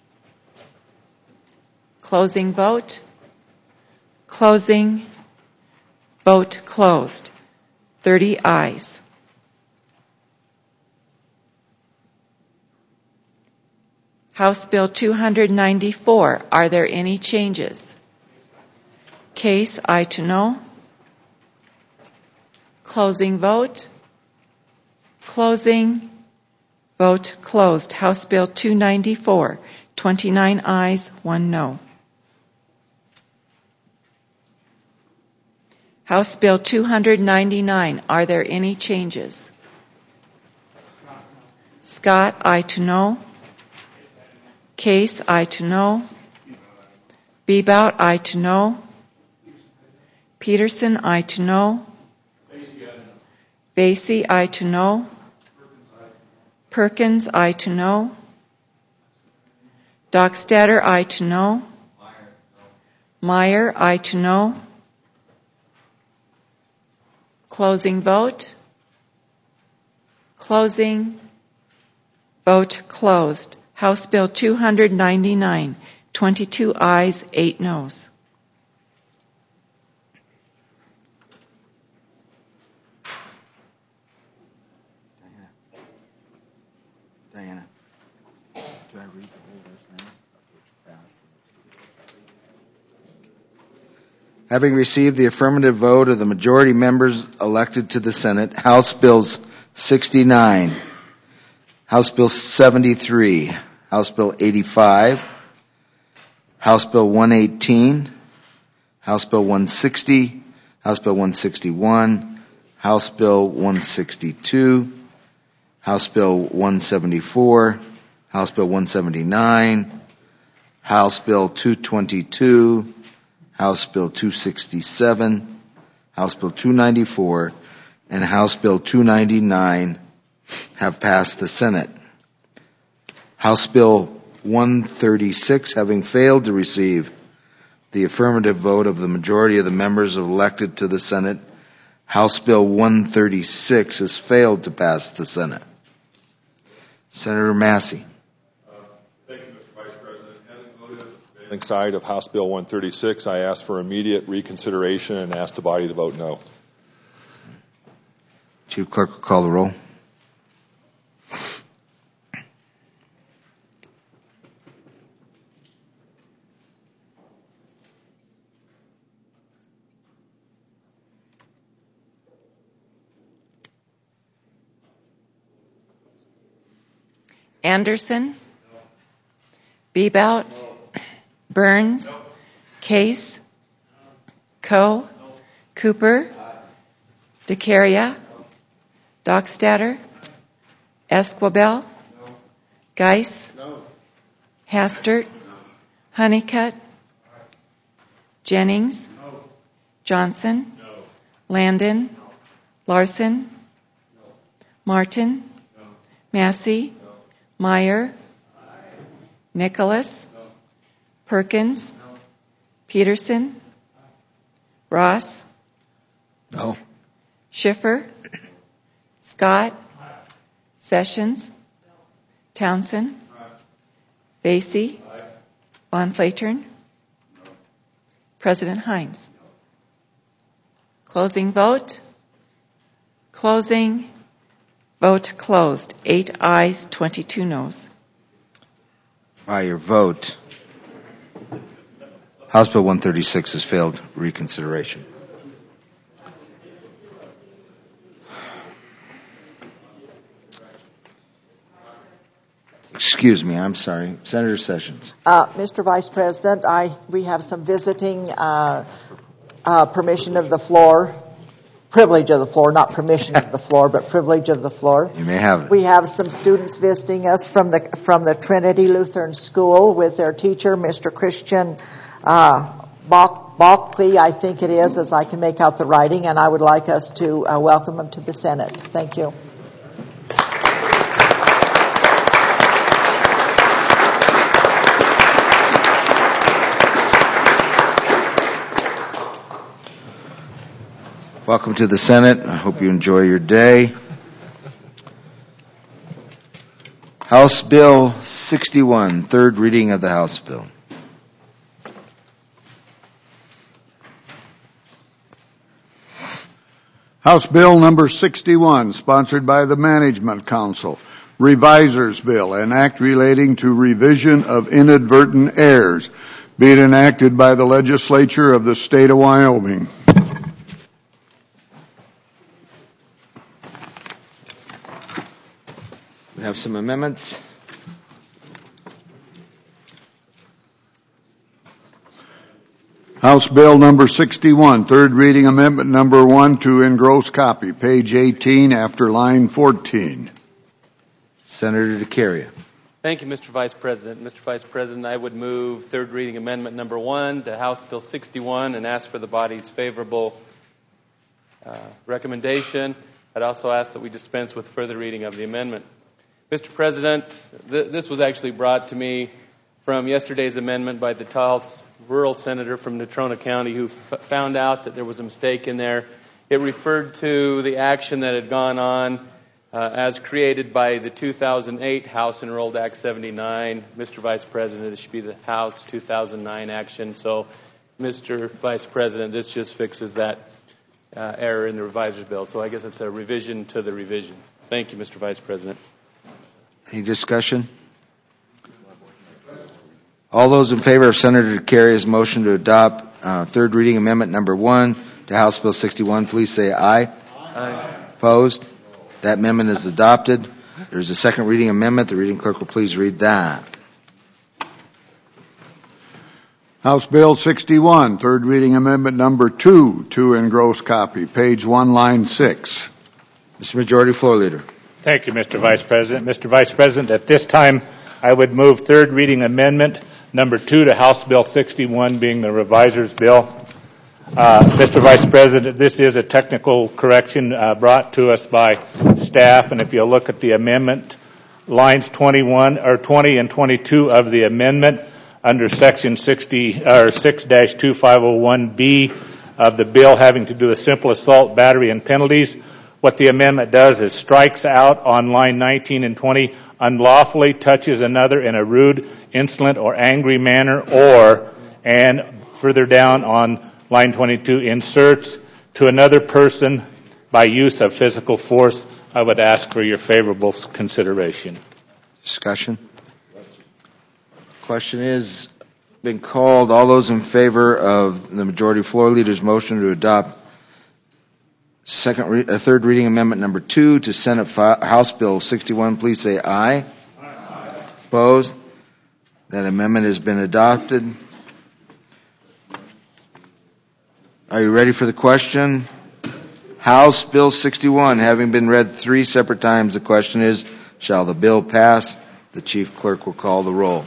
Closing vote. Closing. Vote closed. 30 ayes. House Bill 294, are there any changes? Case, aye to no. Closing vote. Closing. Vote closed. House Bill 294, 29 ayes, 1 no. House Bill 299, are there any changes? Scott, aye to no. Case, aye to no. Bebout, aye to no. Peterson, aye to no. Vasey, aye to no. Perkins, aye to no. Dockstader, aye to no. Meyer, aye to no. Closing vote. Closing. Vote closed. House Bill 299, 22 ayes, 8 noes. Diana, do I read the whole list now? Having received the affirmative vote of the majority members elected to the Senate, House Bills 69, House Bill 73, House Bill 85, House Bill 118, House Bill 160, House Bill 161, House Bill 162, House Bill 174, House Bill 179, House Bill 222, House Bill 267, House Bill 294, and House Bill 299 have passed the Senate. House Bill 136, having failed to receive the affirmative vote of the majority of the members elected to the Senate, House Bill 136 has failed to pass the Senate. Senator Massey. Thank you, Mr. Vice President. Having voted on the prevailing side of House Bill 136, I ask for immediate reconsideration and ask the body to vote no. Chief Clerk will call the roll. Anderson? Bebout? Burns? Case? Coe? Cooper? DeCaria? Dockstader? Esquibel? Geis? Hastert? Honeycutt? Jennings? Johnson? Landon? Larson? Martin? Massey? Meyer? Nicholas? Perkins? Peterson? Ross? No. Schiffer? Scott? Sessions? Townsend? Basie? Von Flatern? President Hines. Closing vote. Closing. Vote closed. 8 ayes, 22 noes. By your vote, House Bill 136 has failed reconsideration. Excuse me, I'm sorry. Senator Sessions. Mr. Vice President, we have some visiting permission of the floor, privilege of the floor, not permission of the floor, but privilege of the floor. You may have it. We have some students visiting us from the Trinity Lutheran School with their teacher, Mr. Christian Balkley, I think it is, as I can make out the writing, and I would like us to welcome them to the Senate. Thank you. Welcome to the Senate. I hope you enjoy your day. House Bill 61, third reading of the House bill. House Bill number 61, sponsored by the Management Council, Revisers Bill, an act relating to revision of inadvertent errors, be it enacted by the legislature of the state of Wyoming. We have some amendments. House Bill number 61, third reading amendment number 1 to engross copy, page 18 after line 14. Senator DeCaria. Thank you, Mr. Vice President. Mr. Vice President, I would move third reading amendment number 1 to House Bill 61 and ask for the body's favorable recommendation. I'd also ask that we dispense with further reading of the amendment. Mr. President, this was actually brought to me from yesterday's amendment by the tall rural senator from Natrona County who found out that there was a mistake in there. It referred to the action that had gone on as created by the 2008 House Enrolled Act 79. Mr. Vice President, it should be the House 2009 action. So, Mr. Vice President, this just fixes that error in the reviser's bill. So I guess it's a revision to the revision. Thank you, Mr. Vice President. Any discussion? All those in favor of Senator DeCaria's motion to adopt third reading amendment number 1 to House Bill 61, please say aye. Aye. Opposed? That amendment is adopted. There's a second reading amendment. The reading clerk will please read that. House Bill 61, third reading amendment number 2 to engross copy, page 1, line 6. Mr. Majority Floor Leader. Thank you, Mr. Vice President. Mr. Vice President, at this time, I would move third reading amendment number 2 to House Bill 61, being the reviser's bill. Mr. Vice President, this is a technical correction brought to us by staff, and if you look at the amendment, lines 20 and 22 of the amendment under section 6-2501B of the bill having to do with simple assault, battery, and penalties. What the amendment does is strikes out on line 19 and 20, unlawfully touches another in a rude, insolent, or angry manner, and further down on line 22, inserts to another person by use of physical force. I would ask for your favorable consideration. Discussion? Question is been called. All those in favor of the Majority Floor Leader's motion to adopt third reading amendment number 2 to Senate House Bill 61, please say aye. Aye. Opposed? That amendment has been adopted. Are you ready for the question? House Bill 61, having been read 3 separate times, the question is, shall the bill pass? The chief clerk will call the roll.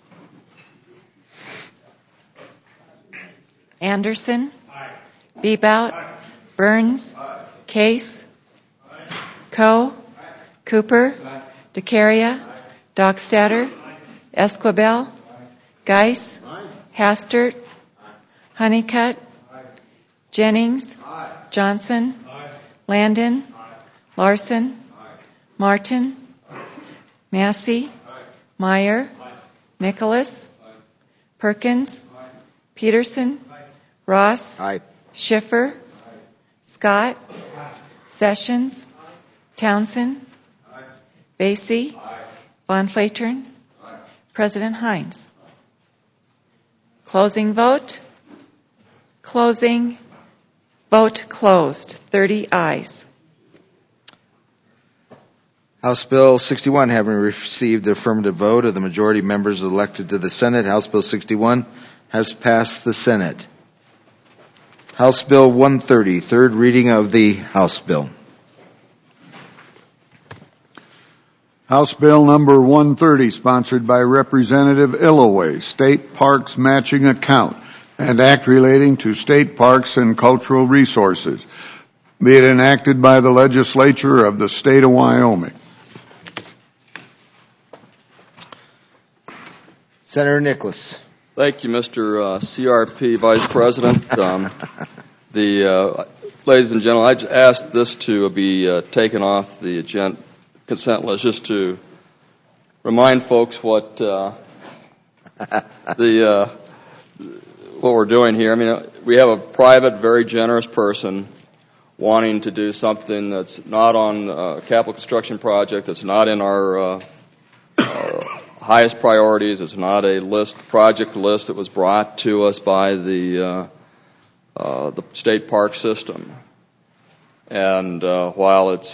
Anderson? Aye. Bebout? Aye. Burns? Aye. Case? Aye. Coe? Aye. Cooper? Aye. DeCaria? Aye. Dockstader? Aye. Esquibel? Aye. Geis? Aye. Hastert? Aye. Honeycutt? Aye. Jennings? Aye. Johnson? Aye. Landon? Aye. Larson? Aye. Martin? Aye. Massey? Aye. Meyer? Aye. Nicholas? Aye. Perkins? Aye. Peterson? Aye. Ross? Aye. Schiffer? Aye. Scott? Aye. Sessions? Aye. Townsend? Aye. Basie? Aye. Von Flatern? Aye. President Hines. Closing vote. Closing. Vote closed. 30 ayes. House Bill 61, having received the affirmative vote of the majority of members elected to the Senate, House Bill 61 has passed the Senate. House Bill 130, third reading of the House Bill. House Bill number 130, sponsored by Representative Illoway, State Parks Matching Account, and Act relating to state parks and cultural resources. Be it enacted by the legislature of the state of Wyoming. Senator Nicholas. Thank you, Mr. CRP Vice President. Ladies and gentlemen, I just asked this to be taken off the consent list just to remind folks what what we're doing here. I mean, we have a private, very generous person wanting to do something that's not on a capital construction project, that's not in our highest priorities. It's not a project list that was brought to us by the state park system. And while it's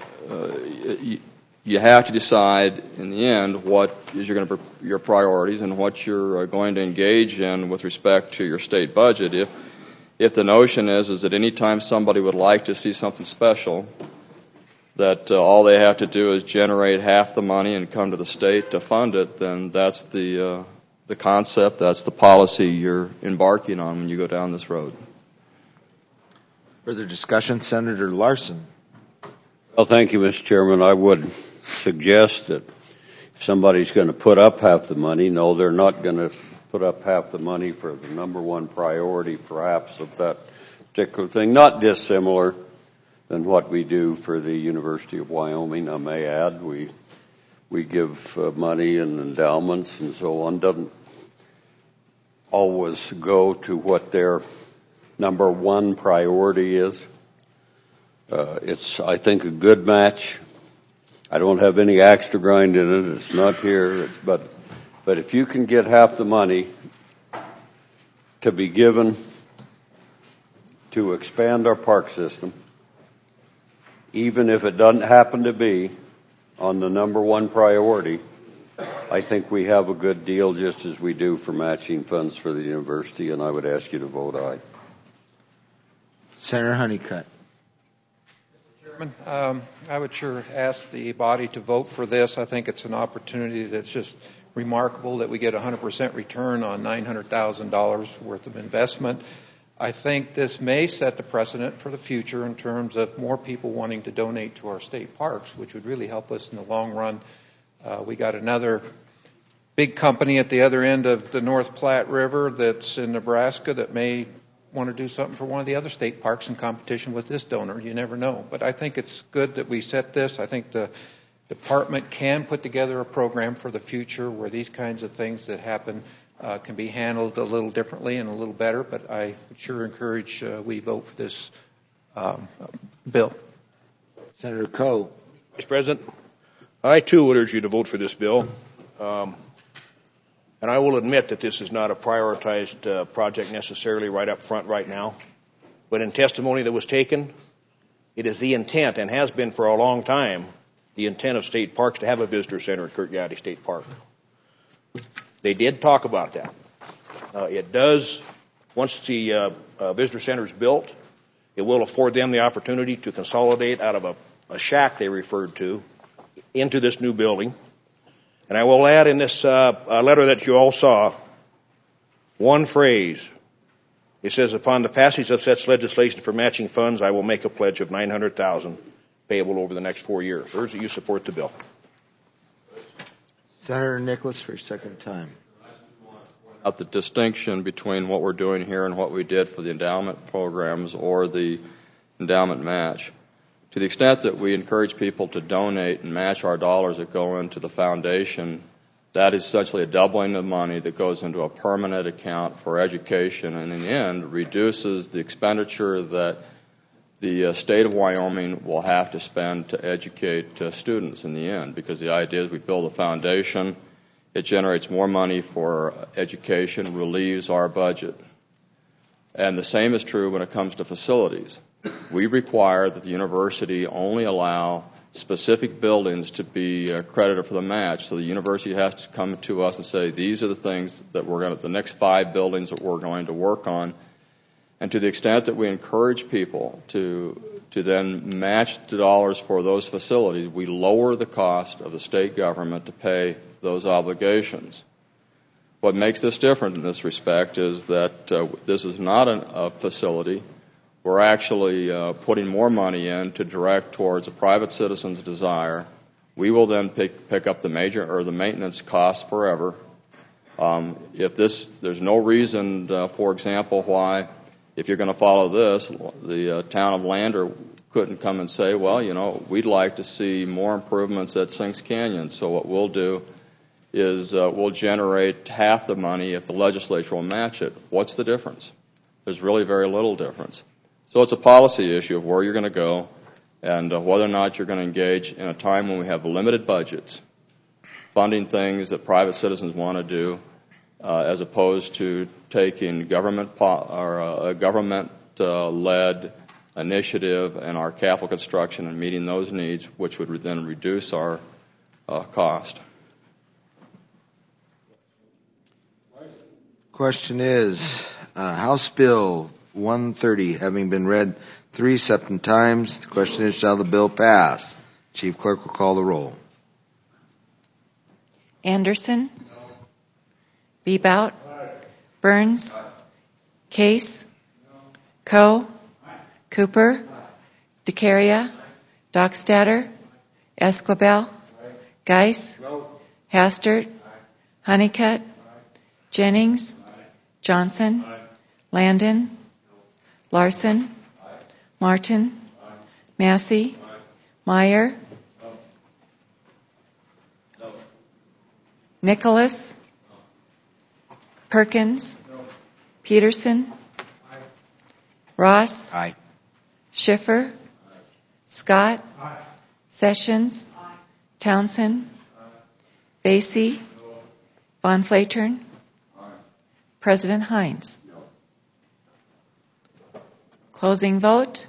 you have to decide in the end what is your priorities and what you're going to engage in with respect to your state budget. If the notion is that any time somebody would like to see something special, that all they have to do is generate half the money and come to the state to fund it, then that's the concept, that's the policy you're embarking on when you go down this road. Further discussion, Senator Larson. Well, thank you, Mr. Chairman. I would suggest that if somebody's going to put up half the money, no, they're not going to put up half the money for the number one priority, perhaps, of that particular thing. Not dissimilar than what we do for the University of Wyoming, I may add. We give money and endowments and so on. Doesn't always go to what their number one priority is. It's, I think, a good match. I don't have any axe to grind in it. It's not here. But if you can get half the money to be given to expand our park system, even if it doesn't happen to be on the number one priority, I think we have a good deal, just as we do for matching funds for the university, and I would ask you to vote aye. Senator Honeycutt. Mr. Chairman, I would sure ask the body to vote for this. I think it's an opportunity that's just remarkable that we get 100% return on $900,000 worth of investment. I think this may set the precedent for the future in terms of more people wanting to donate to our state parks, which would really help us in the long run. We got another big company at the other end of the North Platte River that's in Nebraska that may want to do something for one of the other state parks in competition with this donor. You never know. But I think it's good that we set this. I think the department can put together a program for the future where these kinds of things that happen can be handled a little differently and a little better. But I would sure encourage we vote for this bill. Senator Coe. Mr. President, I too would urge you to vote for this bill. And I will admit that this is not a prioritized project necessarily right up front right now. But in testimony that was taken, it is the intent, and has been for a long time, the intent of state parks to have a visitor center at Kurt Yachty State Park. They did talk about that. It does, once the visitor center is built, it will afford them the opportunity to consolidate out of a shack they referred to into this new building. And I will add in this letter that you all saw one phrase. It says, upon the passage of such legislation for matching funds, I will make a pledge of $900,000 payable over the next 4 years. Urge that you support the bill. Senator Nicholas for your second time. About the distinction between what we're doing here and what we did for the endowment programs or the endowment match. To the extent that we encourage people to donate and match our dollars that go into the foundation, that is essentially a doubling of money that goes into a permanent account for education and in the end reduces the expenditure that the state of Wyoming will have to spend to educate students in the end, because the idea is we build a foundation, it generates more money for education, relieves our budget. And the same is true when it comes to facilities. We require that the university only allow specific buildings to be credited for the match. So the university has to come to us and say, these are the things that the next 5 buildings that we're going to work on. And to the extent that we encourage people to then match the dollars for those facilities, we lower the cost of the state government to pay those obligations. What makes this different in this respect is that this is not a facility. We're actually putting more money in to direct towards a private citizen's desire. We will then pick up the maintenance costs forever. There's no reason, for example, why, if you're going to follow this, the town of Lander couldn't come and say, well, we'd like to see more improvements at Sinks Canyon. So what we'll do is we'll generate half the money if the legislature will match it. What's the difference? There's really very little difference. So it's a policy issue of where you're going to go and whether or not you're going to engage in a time when we have limited budgets, funding things that private citizens want to do, as opposed to taking government-led initiative and our capital construction and meeting those needs, which would then reduce our cost. Question is, House Bill 130 having been read 3 separate times, the question is, shall the bill pass? Chief Clerk will call the roll. Anderson? Bebout? Burns? Case? Coe? Cooper? DeCaria? Dockstader? Esquibel? Geis? Hastert? Honeycutt? Jennings? Johnson? Landon? Larson? Martin? Massey? Meyer? Nicholas? Perkins? Peterson? Ross? Schiffer? Scott? Sessions? Townsend? Basie? Von Flatern? President Hines? Closing vote.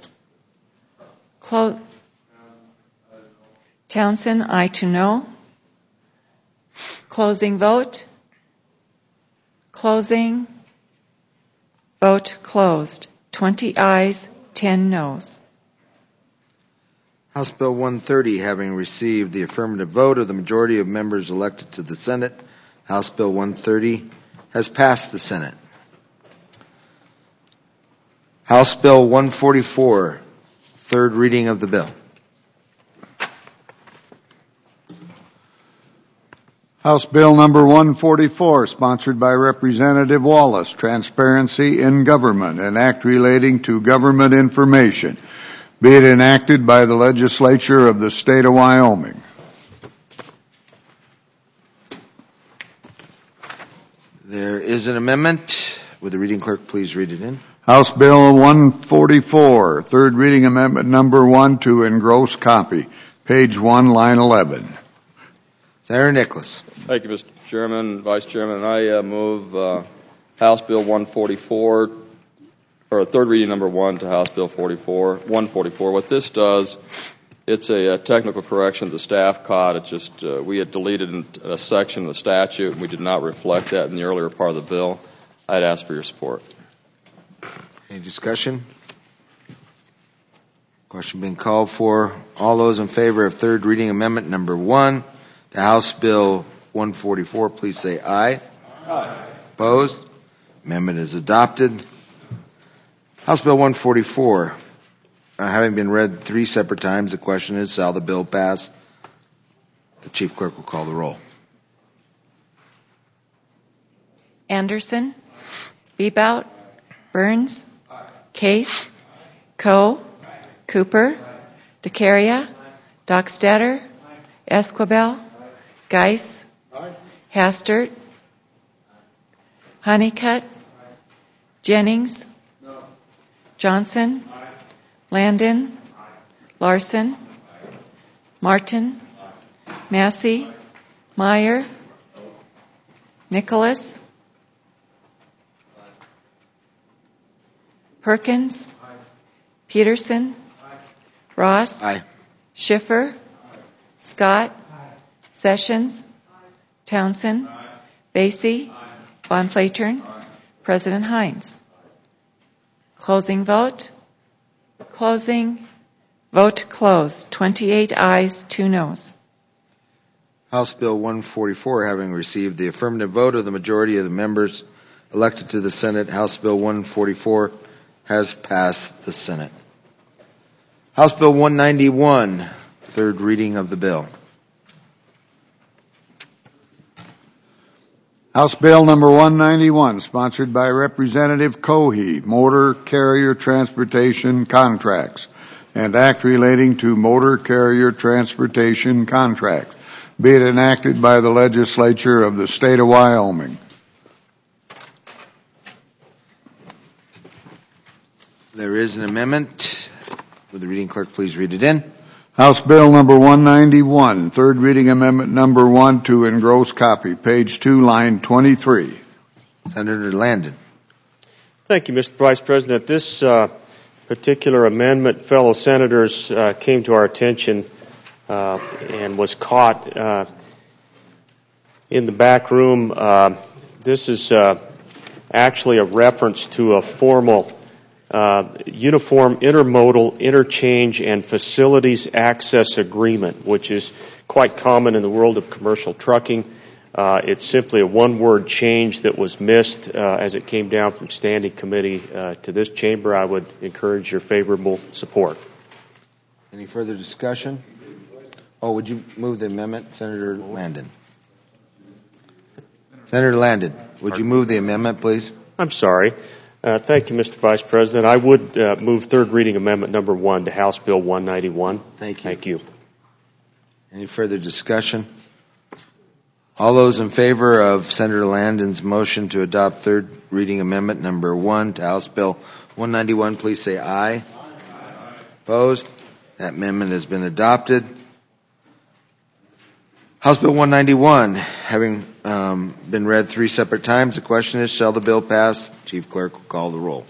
Townsend, aye to no. Closing vote. Closing. Vote closed. 20 ayes, 10 noes. House Bill 130 having received the affirmative vote of the majority of members elected to the Senate, House Bill 130 has passed the Senate. House Bill 144, third reading of the bill. House Bill number 144, sponsored by Representative Wallace, Transparency in Government, an act relating to government information, be it enacted by the legislature of the state of Wyoming. There is an amendment. Would the reading clerk please read it in? House Bill 144, third reading amendment number 1 to engross copy, page 1, line 11. Senator Nicholas. Thank you, Mr. Chairman, Vice Chairman. I move House Bill 144, or third reading number 1 to House Bill 144. What this does It's a technical correction the staff caught. It just we had deleted a section of the statute, and we did not reflect that in the earlier part of the bill. I'd ask for your support. Any discussion? Question being called for. All those in favor of third reading amendment number 1 to House Bill 144, please say aye. Aye. Opposed? Amendment is adopted. House Bill 144, having been read 3 separate times, the question is, shall the bill pass? The Chief Clerk will call the roll. Anderson, Bebout, Burns, Case, Coe, Cooper, DeCaria, Dockstader, Esquibel, Geis, Hastert, Honeycutt, Jennings, Johnson, Landon, Larson, Martin, Massey, Meyer, Nicholas, Perkins, Peterson, Ross, Schiffer, Scott, Sessions, Townsend, Basie, Von Flatern, President Hines. Closing vote. Closing. Vote closed. 28 ayes, 2 noes. House Bill 144, having received the affirmative vote of the majority of the members elected to the Senate, House Bill 144 has passed the Senate. House Bill 191, third reading of the bill. House Bill number 191, sponsored by Representative Cohey, motor carrier transportation contracts, and act relating to motor carrier transportation contracts, be it enacted by the legislature of the state of Wyoming. There is an amendment. Would the reading clerk please read it in? House Bill number 191, third reading amendment number 1 to engross copy, page 2, line 23. Senator Landon. Thank you, Mr. Vice President. This particular amendment, fellow senators, came to our attention and was caught in the back room. This is actually a reference to a formal Uniform Intermodal Interchange and Facilities Access Agreement, which is quite common in the world of commercial trucking. It's simply a one-word change that was missed as it came down from standing committee to this chamber. I would encourage your favorable support. Any further discussion? Oh, would you move the amendment, Senator Landon? Senator Landon, would you move the amendment, please? I'm sorry. Thank you, Mr. Vice President. I would move third reading amendment number 1 to House Bill 191. Thank you. Thank you. Any further discussion? All those in favor of Senator Landon's motion to adopt third reading amendment number 1 to House Bill 191, please say aye. Aye. Opposed? That amendment has been adopted. House Bill 191, having been read 3 separate times, the question is, shall the bill pass? Chief Clerk will call the roll.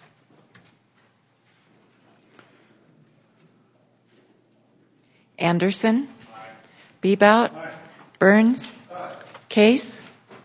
Anderson, Bebout, Burns, Case,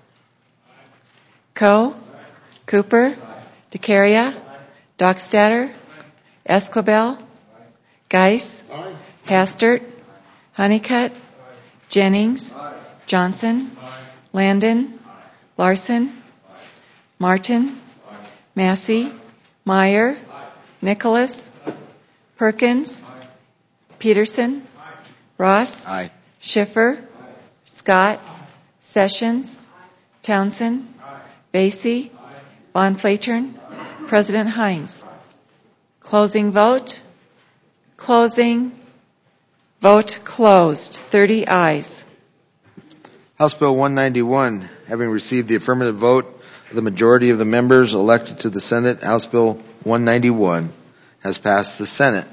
Coe, Cooper, DeCaria, Dockstader, Esquibel, Geis, Hastert, Honeycutt, Jennings, Johnson, Landon, Larson, Martin, Massey, Meyer, Nicholas, Perkins, Peterson, Ross, Schiffer, Scott, Sessions, Townsend, Basie, Von Flatern, President Hines. Closing vote. Closing. Vote closed. 30 ayes. House Bill 191, having received the affirmative vote of the majority of the members elected to the Senate, House Bill 191 has passed the Senate.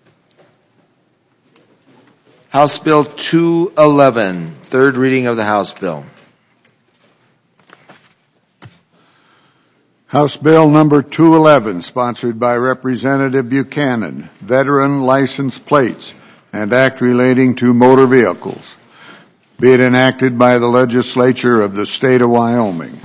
House Bill 211, third reading of the House Bill. House Bill number 211, sponsored by Representative Buchanan, veteran license plates, and act relating to motor vehicles. Be it enacted by the legislature of the state of Wyoming.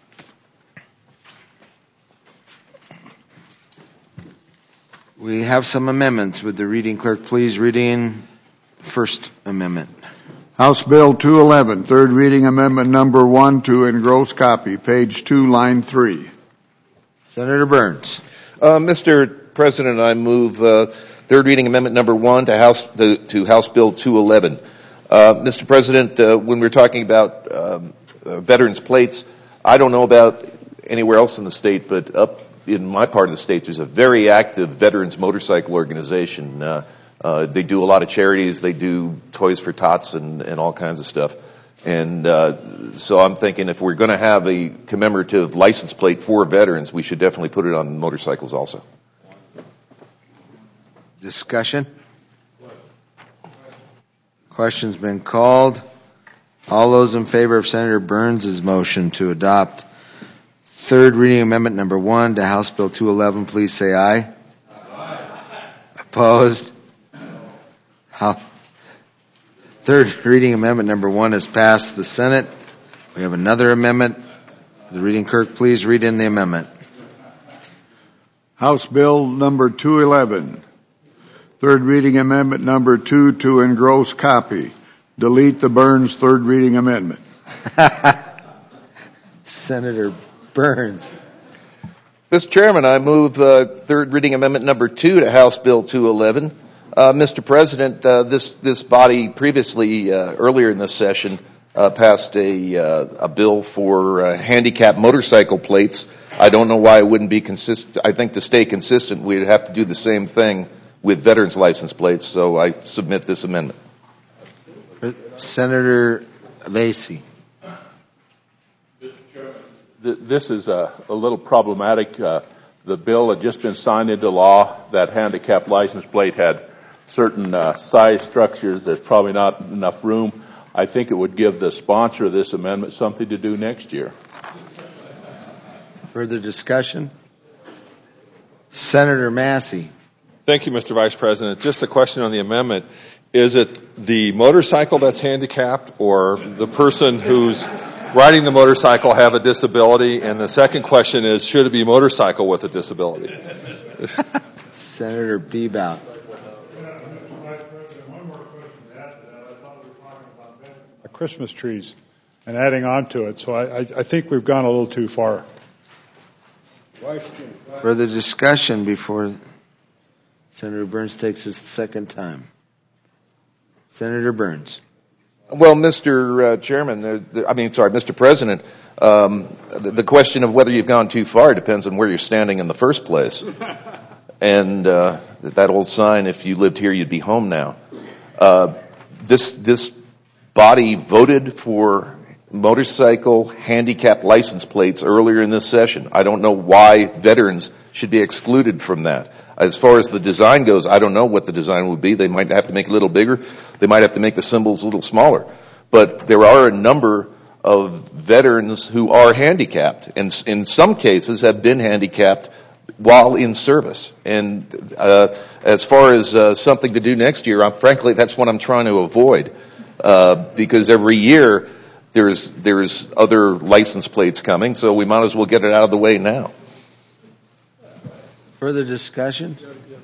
We have some amendments. Would the reading clerk please read in first amendment? House Bill 211, third reading amendment number 1 to engross copy, page 2, line 3. Senator Burns. Mr. President, I move third reading amendment number 1 to House Bill 211. Mr. President, when we're talking about veterans plates, I don't know about anywhere else in the state, but up in my part of the state, there's a very active veterans motorcycle organization. They do a lot of charities. They do Toys for Tots and all kinds of stuff. And so I'm thinking if we're going to have a commemorative license plate for veterans, we should definitely put it on motorcycles also. Discussion? Question's been called. All those in favor of Senator Burns' motion to adopt third reading amendment number 1 to House Bill 211, please say aye. Aye. Opposed? Third reading amendment number 1 has passed the Senate. We have another amendment. The reading clerk, please read in the amendment. House Bill number 211. Third reading amendment number 2 to engross copy. Delete the Burns third reading amendment. Senator Burns. Mr. Chairman, I move third reading amendment number 2 to House Bill 211. Mr. President, this body previously, earlier in this session, passed a bill for handicapped motorcycle plates. I don't know why it wouldn't be consistent. I think to stay consistent, we'd have to do the same thing with veterans license plates, so I submit this amendment. Senator Lacey. This is a little problematic. The bill had just been signed into law. That handicapped license plate had certain size structures. There's probably not enough room. I think it would give the sponsor of this amendment something to do next year. Further discussion? Senator Massey. Thank you, Mr. Vice President. Just a question on the amendment. Is it the motorcycle that's handicapped or the person who's riding the motorcycle have a disability? And the second question is, should it be motorcycle with a disability? Senator Bebout. Christmas trees and adding on to it. So I think we've gone a little too far. Question. Further discussion before Senator Burns takes his second time. Senator Burns. Well, Mr. Mr. President, the question of whether you've gone too far depends on where you're standing in the first place. And that old sign, if you lived here, you'd be home now. This body voted for motorcycle handicap license plates earlier in this session. I don't know why veterans should be excluded from that. As far as the design goes, I don't know what the design would be. They might have to make it a little bigger. They might have to make the symbols a little smaller. But there are a number of veterans who are handicapped, and in some cases have been handicapped while in service. And as far as something to do next year, frankly, that's what I'm trying to avoid. Because every year there's other license plates coming, so we might as well get it out of the way now. Further discussion?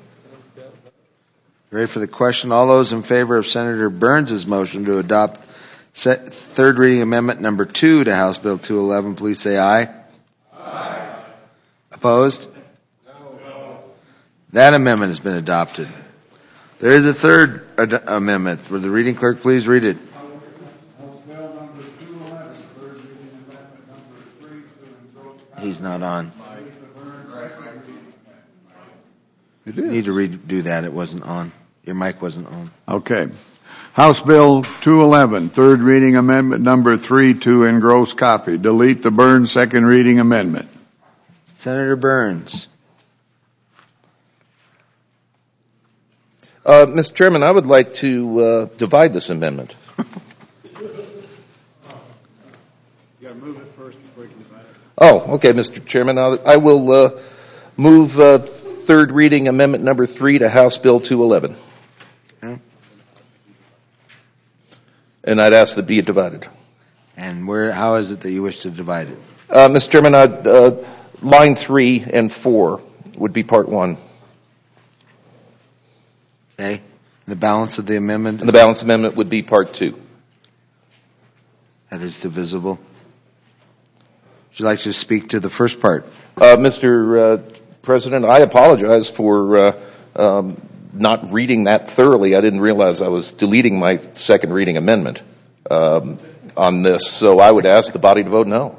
Ready for the question? All those in favor of Senator Burns' motion to adopt third reading amendment number 2 to House Bill 211, please say aye. Aye. Opposed? No. That amendment has been adopted. There is a third amendment. Will the reading clerk please read it? He's not on. You need to redo that. It wasn't on. Your mic wasn't on. Okay. House Bill 211, third reading amendment number 3 to engross copy. Delete the Burns second reading amendment. Senator Burns. Mr. Chairman, I would like to divide this amendment. You got to move it first before you can divide it. Oh, okay, Mr. Chairman. I will move third reading amendment number 3 to House Bill 211. Okay. And I'd ask that it be divided. And how is it that you wish to divide it? Mr. Chairman, line 3 and 4 would be part 1. Okay. The balance of the amendment? And the balance amendment would be part 2. That is divisible. Would you like to speak to the first part? Mr. President, I apologize for not reading that thoroughly. I didn't realize I was deleting my second reading amendment on this, so I would ask the body to vote no.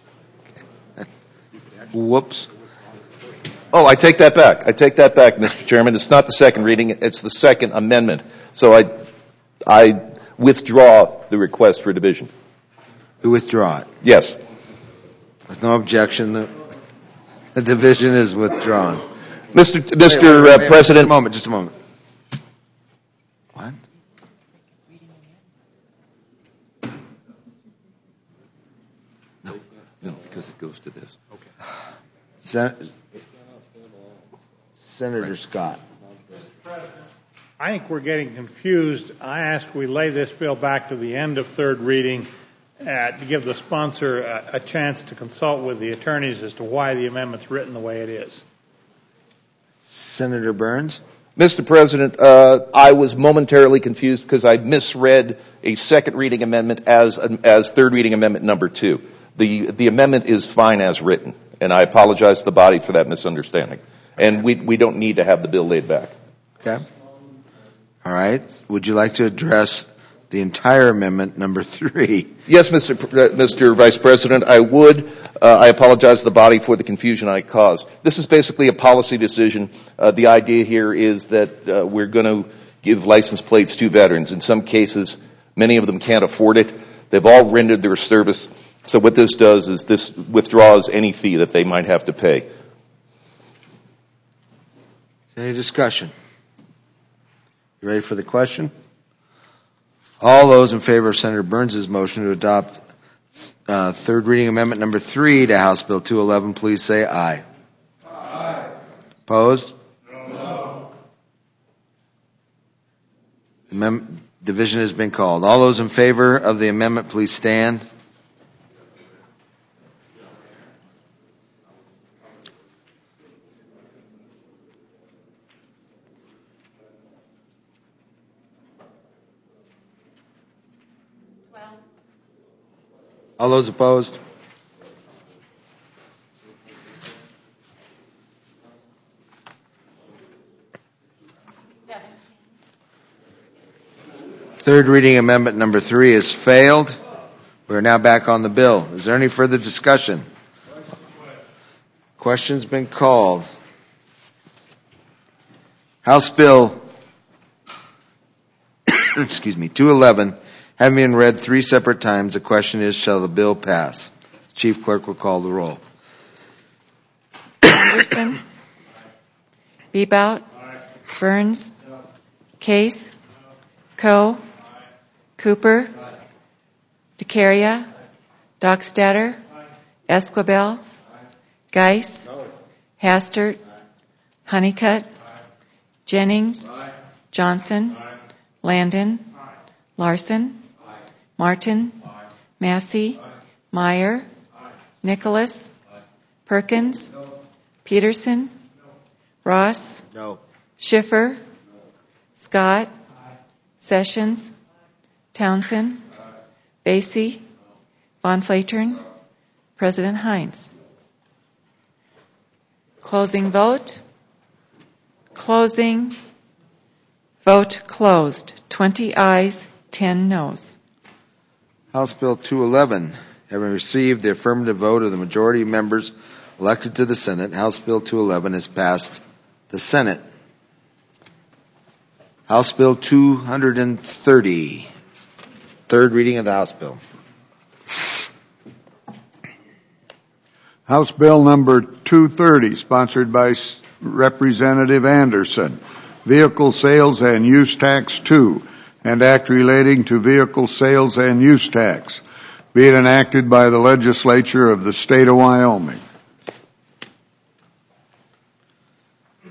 Whoops. Oh, I take that back. Mr. Chairman. It's not the second reading, it's the second amendment. So I withdraw the request for division. You withdraw it? Yes. With no objection, the division is withdrawn. Mr. President. Just a moment. What? No, because it goes to this. Okay. Senator Scott. I think we're getting confused. I ask we lay this bill back to the end of third reading to give the sponsor a chance to consult with the attorneys as to why the amendment's written the way it is. Senator Burns? Mr. President, I was momentarily confused because I misread a second reading amendment as third reading amendment number 2. The amendment is fine as written, and I apologize to the body for that misunderstanding. And we don't need to have the bill laid back. Okay. All right. Would you like to address the entire amendment number 3? Yes, Mr. Vice President, I would. I apologize to the body for the confusion I caused. This is basically a policy decision. The idea here is that we're going to give license plates to veterans. In some cases, many of them can't afford it. They've all rendered their service. So what this does is this withdraws any fee that they might have to pay. Any discussion? You ready for the question? All those in favor of Senator Burns' motion to adopt third reading amendment number 3 to House Bill 211, please say aye. Aye. Opposed? No. Division has been called. All those in favor of the amendment, please stand. All those opposed? Third reading amendment number 3 has failed. We are now back on the bill. Is there any further discussion? Question's been called. House Bill 211, having been read 3 separate times, the question is, shall the bill pass? Chief Clerk will call the roll. Anderson? Bebout? Burns? Case? Coe? Cooper? DeCaria? Dockstader? Esquibel? Geis? Hastert? Honeycutt? Jennings? Johnson? Landon? Larson? Martin? Massey? Meyer? Nicholas? Perkins? Peterson? Ross? No. Schiffer? Scott? Sessions? Townsend? Basie? Von Flatern? President Hines. Closing vote. Closing. Vote closed. 20 ayes, 10 noes. House Bill 211, having received the affirmative vote of the majority of members elected to the Senate, House Bill 211 has passed the Senate. House Bill 230, third reading of the House Bill. House Bill number 230, sponsored by Representative Anderson, Vehicle Sales and Use Tax 2, and Act relating to vehicle sales and use tax, be it enacted by the legislature of the state of Wyoming.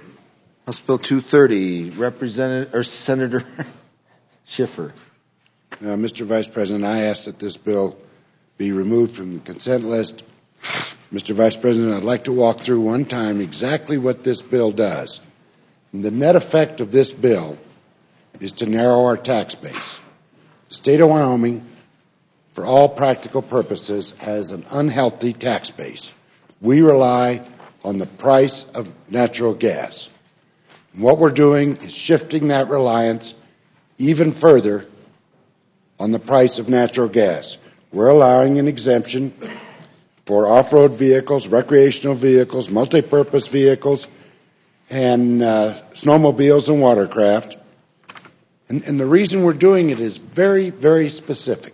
House Bill 230, Senator Schiffer. Mr. Vice President, I ask that this bill be removed from the consent list. Mr. Vice President, I'd like to walk through one time exactly what this bill does. And the net effect of this bill is to narrow our tax base. The state of Wyoming, for all practical purposes, has an unhealthy tax base. We rely on the price of natural gas. And what we're doing is shifting that reliance even further on the price of natural gas. We're allowing an exemption for off-road vehicles, recreational vehicles, multi-purpose vehicles, and snowmobiles and watercraft. And the reason we're doing it is very, very specific.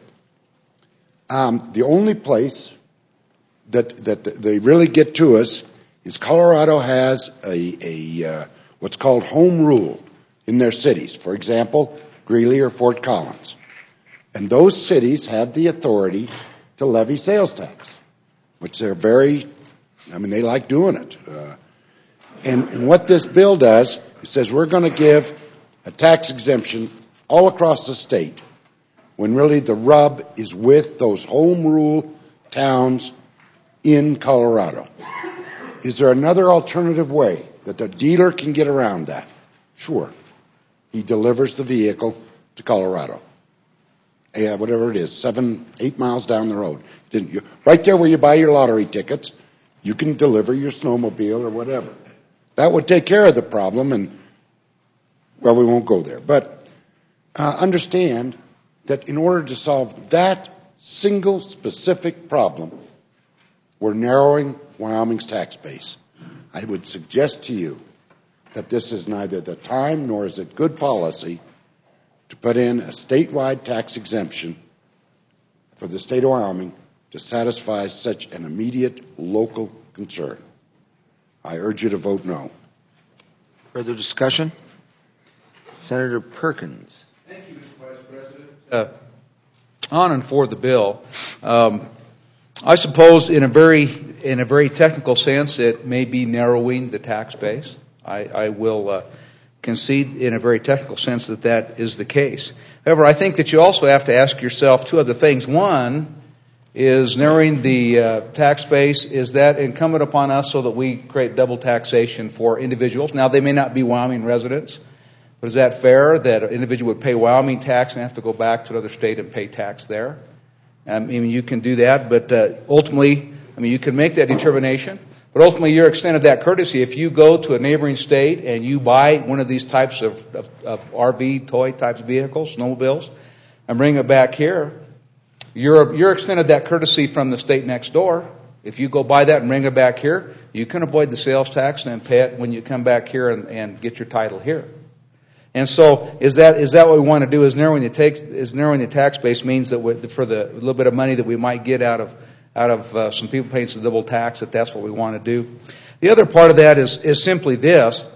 The only place that they really get to us is Colorado has a what's called home rule in their cities. For example, Greeley or Fort Collins. And those cities have the authority to levy sales tax, which they like doing it. And what this bill does, it says we're going to give a tax exemption all across the state, when really the rub is with those home rule towns in Colorado. Is there another alternative way that the dealer can get around that? Sure. He delivers the vehicle to Colorado. Yeah, whatever it is, 7-8 miles down the road. Right there where you buy your lottery tickets, you can deliver your snowmobile or whatever. That would take care of the problem, and, well, we won't go there. But understand that in order to solve that single specific problem, we're narrowing Wyoming's tax base. I would suggest to you that this is neither the time nor is it good policy to put in a statewide tax exemption for the state of Wyoming to satisfy such an immediate local concern. I urge you to vote no. Further discussion? Senator Perkins. Thank you, Mr. Vice President. On and for the bill. I suppose in a very technical sense, it may be narrowing the tax base. I will concede in a very technical sense that is the case. However, I think that you also have to ask yourself two other things. One is narrowing the tax base. Is that incumbent upon us so that we create double taxation for individuals? Now, they may not be Wyoming residents, but is that fair that an individual would pay Wyoming tax and have to go back to another state and pay tax there? I mean, you can do that, but ultimately, you can make that determination. But ultimately, you're extended that courtesy. If you go to a neighboring state and you buy one of these types of RV, toy types vehicles, snowmobiles, and bring it back here, you're extended that courtesy from the state next door. If you go buy that and bring it back here, you can avoid the sales tax and then pay it when you come back here and get your title here. And so, is that what we want to do? Is narrowing the tax base means that for the little bit of money that we might get out of some people paying some double tax, that's what we want to do. The other part of that is simply this: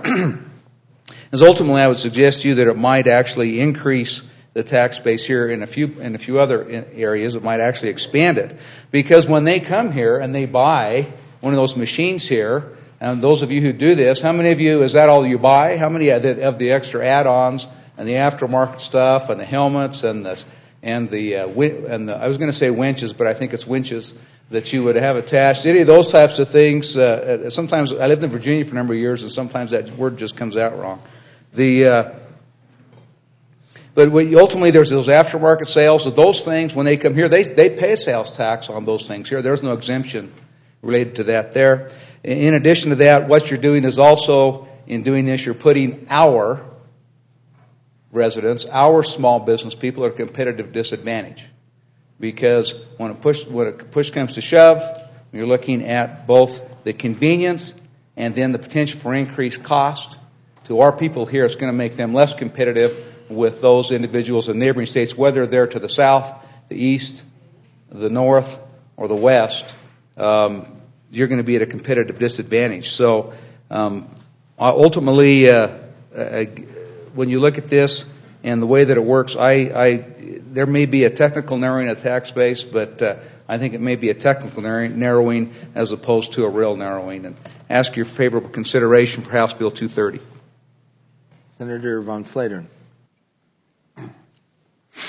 is ultimately I would suggest to you that it might actually increase the tax base here in a few other areas. It might actually expand it, because when they come here and they buy one of those machines here. And those of you who do this, how many of you, is that all you buy? How many of the extra add-ons and the aftermarket stuff and the helmets and the I was going to say winches, but I think it's winches that you would have attached? Any of those types of things? Sometimes I lived in Virginia for a number of years, and sometimes that word just comes out wrong. But ultimately, there's those aftermarket sales of those things. When they come here, they pay sales tax on those things here. There's no exemption related to that there. In addition to that, what you're doing is also, in doing this, you're putting our residents, our small business people at a competitive disadvantage. Because when a push comes to shove, you're looking at both the convenience and then the potential for increased cost. To our people here, it's going to make them less competitive with those individuals in neighboring states, whether they're to the south, the east, the north, or the west. You're going to be at a competitive disadvantage. So ultimately, when you look at this and the way that it works, there may be a technical narrowing of tax base, but I think it may be a technical narrowing as opposed to a real narrowing. And ask your favorable consideration for House Bill 230. Senator Von Flatern.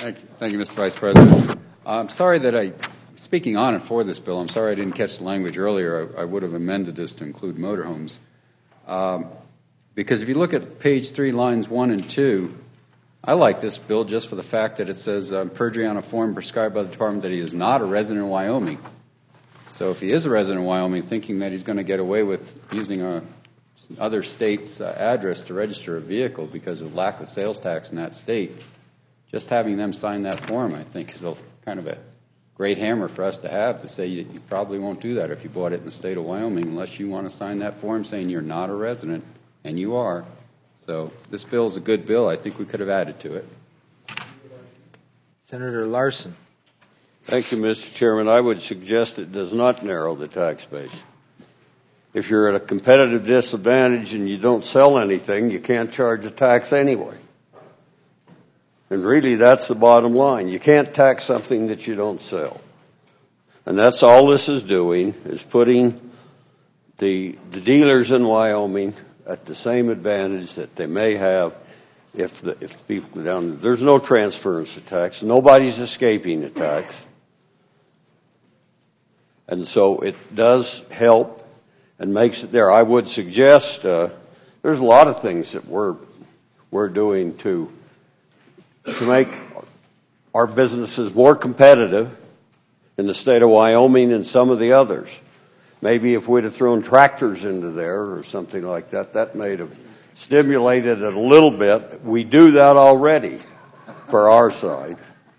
Thank you, Mr. Vice President. I'm sorry that speaking on and for this bill, I'm sorry I didn't catch the language earlier. I would have amended this to include motorhomes. Because if you look at page 3, lines 1 and 2, I like this bill just for the fact that it says perjury on a form prescribed by the department that he is not a resident of Wyoming. So if he is a resident of Wyoming, thinking that he's going to get away with using other state's address to register a vehicle because of lack of sales tax in that state, just having them sign that form, I think, is kind of a great hammer for us to have to say you probably won't do that if you bought it in the state of Wyoming unless you want to sign that form saying you're not a resident, and you are. So this bill is a good bill. I think we could have added to it. Senator Larson. Thank you, Mr. Chairman. I would suggest it does not narrow the tax base. If you're at a competitive disadvantage and you don't sell anything, you can't charge a tax anyway. And really, that's the bottom line. You can't tax something that you don't sell. And that's all this is doing, is putting the dealers in Wyoming at the same advantage that they may have if people go down there. There's no transference of tax. Nobody's escaping the tax. And so it does help and makes it there. I would suggest there's a lot of things that we're doing to make our businesses more competitive in the state of Wyoming than some of the others. Maybe if we'd have thrown tractors into there or something like that, that may have stimulated it a little bit. We do that already for our side.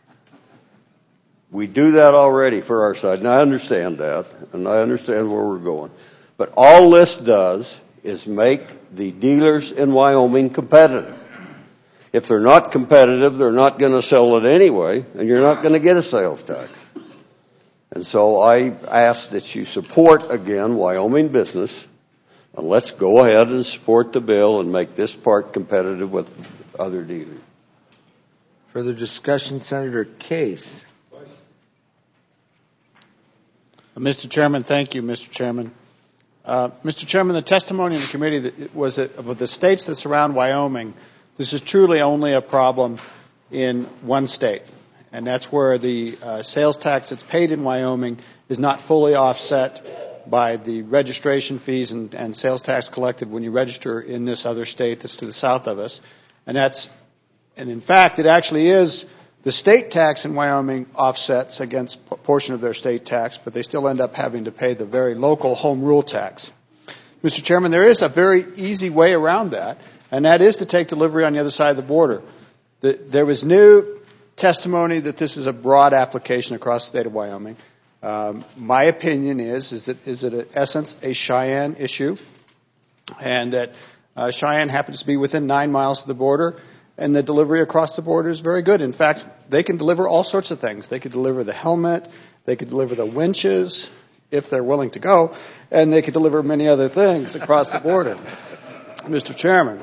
We do that already for our side, and I understand that, and I understand where we're going. But all this does is make the dealers in Wyoming competitive. If they're not competitive, they're not going to sell it anyway, and you're not going to get a sales tax. And so I ask that you support, again, Wyoming business, and let's go ahead and support the bill and make this part competitive with other dealers. Further discussion, Senator Case. Mr. Chairman, thank you, Mr. Chairman. Mr. Chairman, the testimony in the committee was that of the states that surround Wyoming, this is truly only a problem in one state, and that's where the sales tax that's paid in Wyoming is not fully offset by the registration fees and sales tax collected when you register in this other state that's to the south of us. And in fact, it actually is the state tax in Wyoming offsets against a portion of their state tax, but they still end up having to pay the very local home rule tax. Mr. Chairman, there is a very easy way around that, and that is to take delivery on the other side of the border. There was new testimony that this is a broad application across the state of Wyoming. My opinion is that in essence a Cheyenne issue, and that Cheyenne happens to be within 9 miles of the border, and the delivery across the border is very good. In fact, they can deliver all sorts of things. They could deliver the helmet, they could deliver the winches, if they're willing to go, and they could deliver many other things across the border. Mr. Chairman,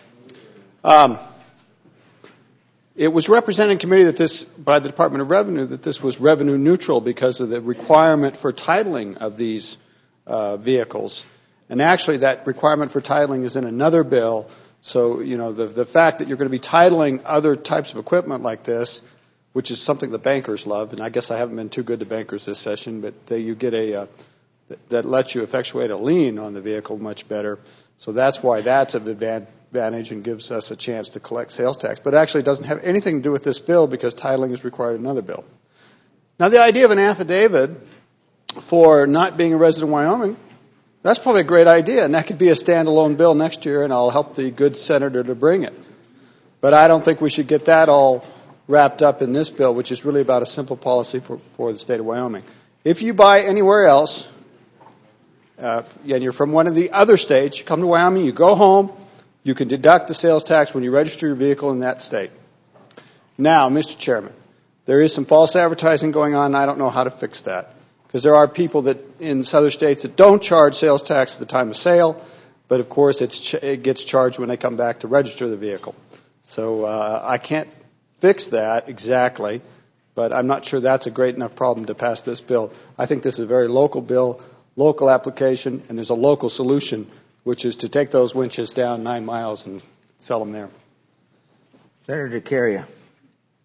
it was represented in committee by the Department of Revenue that this was revenue neutral because of the requirement for titling of these vehicles. And actually that requirement for titling is in another bill. So, the fact that you're going to be titling other types of equipment like this, which is something the bankers love, and I guess I haven't been too good to bankers this session, but you get that lets you effectuate a lien on the vehicle much better. So that's why that's an advantage and gives us a chance to collect sales tax. But actually it doesn't have anything to do with this bill because titling is required in another bill. Now the idea of an affidavit for not being a resident of Wyoming, that's probably a great idea, and that could be a standalone bill next year, and I'll help the good senator to bring it. But I don't think we should get that all wrapped up in this bill, which is really about a simple policy for the state of Wyoming. If you buy anywhere else, and you're from one of the other states, you come to Wyoming, you go home, you can deduct the sales tax when you register your vehicle in that state. Now, Mr. Chairman, there is some false advertising going on, and I don't know how to fix that. Because there are people that in other states that don't charge sales tax at the time of sale, but of course it gets charged when they come back to register the vehicle. So I can't fix that exactly, but I'm not sure that's a great enough problem to pass this bill. I think this is a very local bill, local application, and there's a local solution, which is to take those winches down 9 miles and sell them there. Senator DeCaria. Thank you, Mr.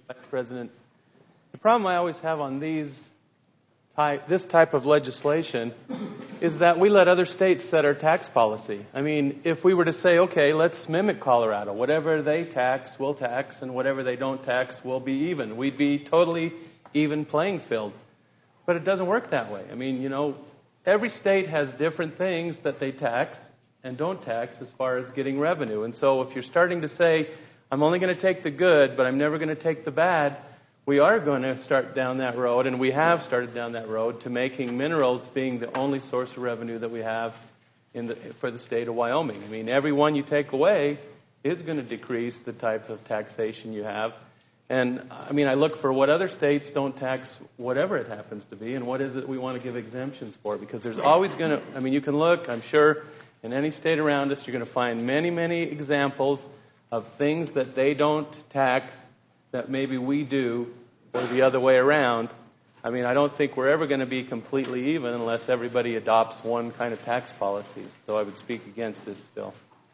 Vice President. The problem I always have on this type of legislation is that we let other states set our tax policy. I mean, if we were to say, okay, let's mimic Colorado. Whatever they tax, we'll tax, and whatever they don't tax, we'll be even. We'd be totally even playing field. But it doesn't work that way. I mean, you know, every state has different things that they tax and don't tax as far as getting revenue. And so if you're starting to say, I'm only going to take the good, but I'm never going to take the bad, we are going to start down that road, and we have started down that road to making minerals being the only source of revenue that we have for the state of Wyoming. I mean, every one you take away is going to decrease the type of taxation you have. And, I mean, I look for what other states don't tax whatever it happens to be, and what is it we want to give exemptions for, because there's always going to, I mean, you can look, I'm sure, in any state around us, you're going to find many, many examples of things that they don't tax that maybe we do, or the other way around. I mean, I don't think we're ever going to be completely even unless everybody adopts one kind of tax policy. So I would speak against this bill.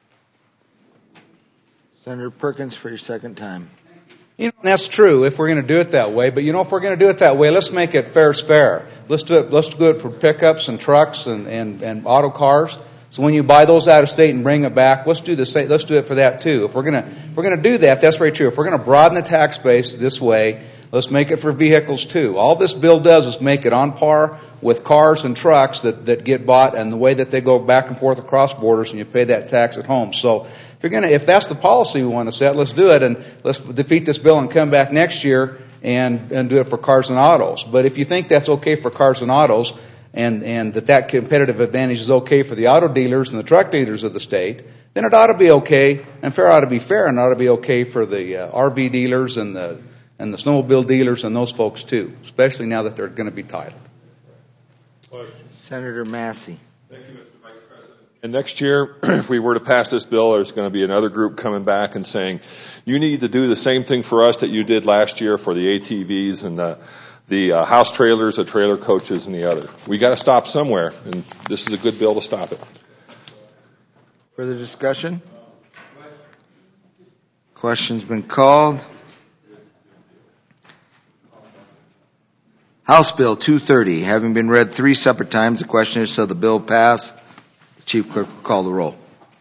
Senator Perkins for your second time. You know, that's true if we're going to do it that way. But, you know, if we're going to do it that way, let's make it fair's fair. Let's do it for pickups and trucks and auto cars. So when you buy those out of state and bring it back, let's do it for that too. If we're going to do that, that's very true. If we're going to broaden the tax base this way, let's make it for vehicles too. All this bill does is make it on par with cars and trucks that get bought and the way that they go back and forth across borders, and you pay that tax at home. So if that's the policy we want to set, let's do it, and let's defeat this bill and come back next year and do it for cars and autos. But if you think that's okay for cars and autos, and that competitive advantage is okay for the auto dealers and the truck dealers of the state, then it ought to be okay, and fair ought to be fair, and it ought to be okay for the RV dealers and the snowmobile dealers and those folks too, especially now that they're going to be titled. Senator Massey. Thank you, Mr. Vice President. And next year, if we were to pass this bill, there's going to be another group coming back and saying, you need to do the same thing for us that you did last year for the ATVs and the house trailers, the trailer coaches, and the other. We got to stop somewhere, and this is a good bill to stop it. Further discussion? Question's been called. House Bill 230, having been read 3 separate times, the question is, shall the bill pass? The Chief Clerk will call the roll.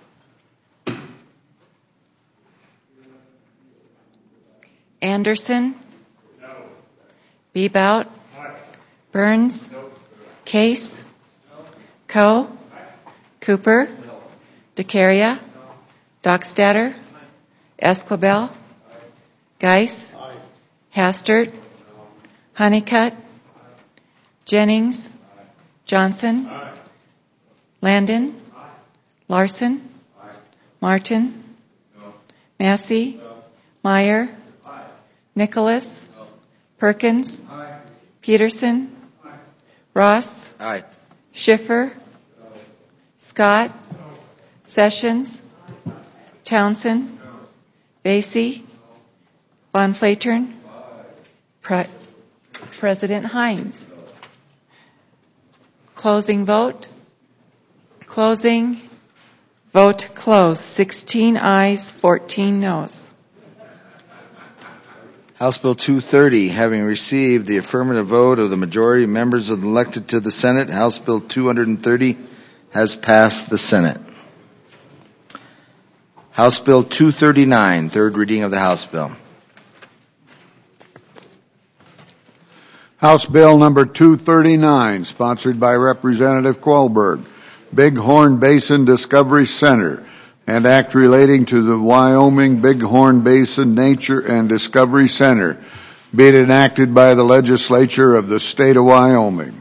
Anderson? No. Bebout? Aye. Burns? No. Case? No. Coe? Aye. Cooper? No. DeCaria? No. Dockstader? Aye. Esquibel? Aye. Geis? Aye. Hastert? No. Honeycutt? Aye. Jennings? Aye. Johnson? Aye. Landon? Aye. Larson? Aye. Martin? No. Massey? No. Meyer? Aye. Nicholas? No. Perkins? Aye. Peterson? Aye. Ross? Aye. Schiffer? No. Scott? No. Sessions? Aye. Townsend? No. Basie? No. Von Flatern? Aye. President Hines. No. Closing vote. Closing. Vote closed. 16 ayes, 14 noes. House Bill 230, having received the affirmative vote of the majority of members elected to the Senate, House Bill 230 has passed the Senate. House Bill 239, third reading of the House bill. House Bill number 239, sponsored by Representative Qualberg, Bighorn Basin Discovery Center, and act relating to the Wyoming Bighorn Basin Nature and Discovery Center, be it enacted by the legislature of the state of Wyoming.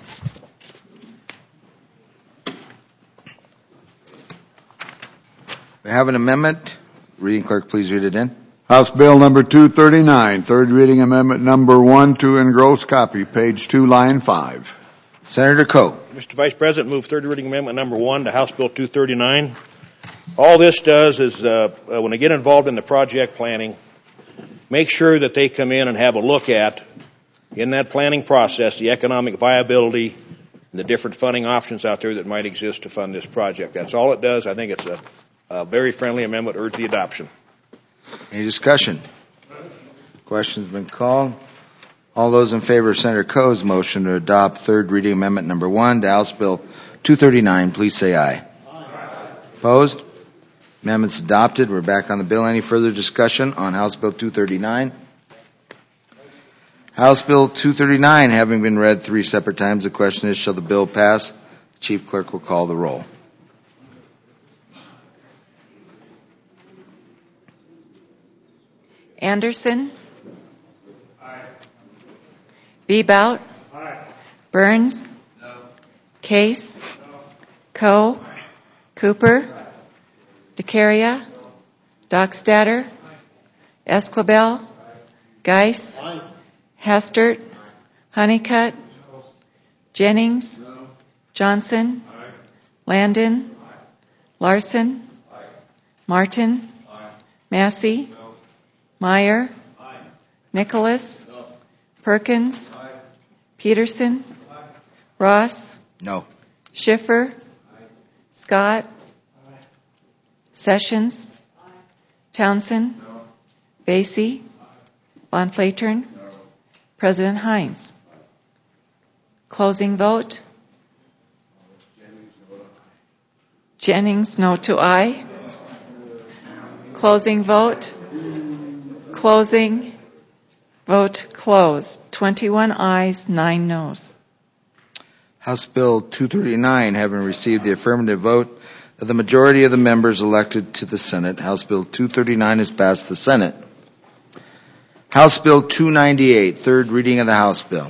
We have an amendment. Reading clerk, please read it in. House Bill number 239, third reading amendment number 1 to engross copy, page 2, line 5. Senator Coe. Mr. Vice President, move third reading amendment number 1 to House Bill 239. All this does is, when they get involved in the project planning, make sure that they come in and have a look at, in that planning process, the economic viability and the different funding options out there that might exist to fund this project. That's all it does. I think it's a very friendly amendment. Urge the adoption. Any discussion? Question's been called. All those in favor of Senator Coe's motion to adopt third reading amendment number 1 to House Bill 239, please say aye. Aye. Opposed? Amendment's adopted. We're back on the bill. Any further discussion on House Bill 239? House Bill 239 having been read 3 separate times, the question is, shall the bill pass? The Chief Clerk will call the roll. Anderson? Aye. Bebout? Aye. Burns? No. Case? No. Coe? Aye. Cooper? Aye. DeCaria? No. Dockstader? Aye. Esquibel? Aye. Geis? Aye. Hastert? Aye. Honeycutt? No. Jennings? No. Johnson? Aye. Landon? Aye. Larson? Aye. Martin? Aye. Massey? No. Meyer? Aye. Nicholas? No. Perkins? Aye. Peterson? Aye. Ross? No. Schiffer? Aye. Scott? Aye. Sessions? Aye. Townsend? No. Basie? Aye. Von Flatern? No. President Hines? Closing vote? Jennings, no to aye. Closing vote? Closing. Vote closed. 21 ayes, 9 noes. House Bill 239 having received the affirmative vote of the majority of the members elected to the Senate, House Bill 239 has passed the Senate. House Bill 298, third reading of the House bill.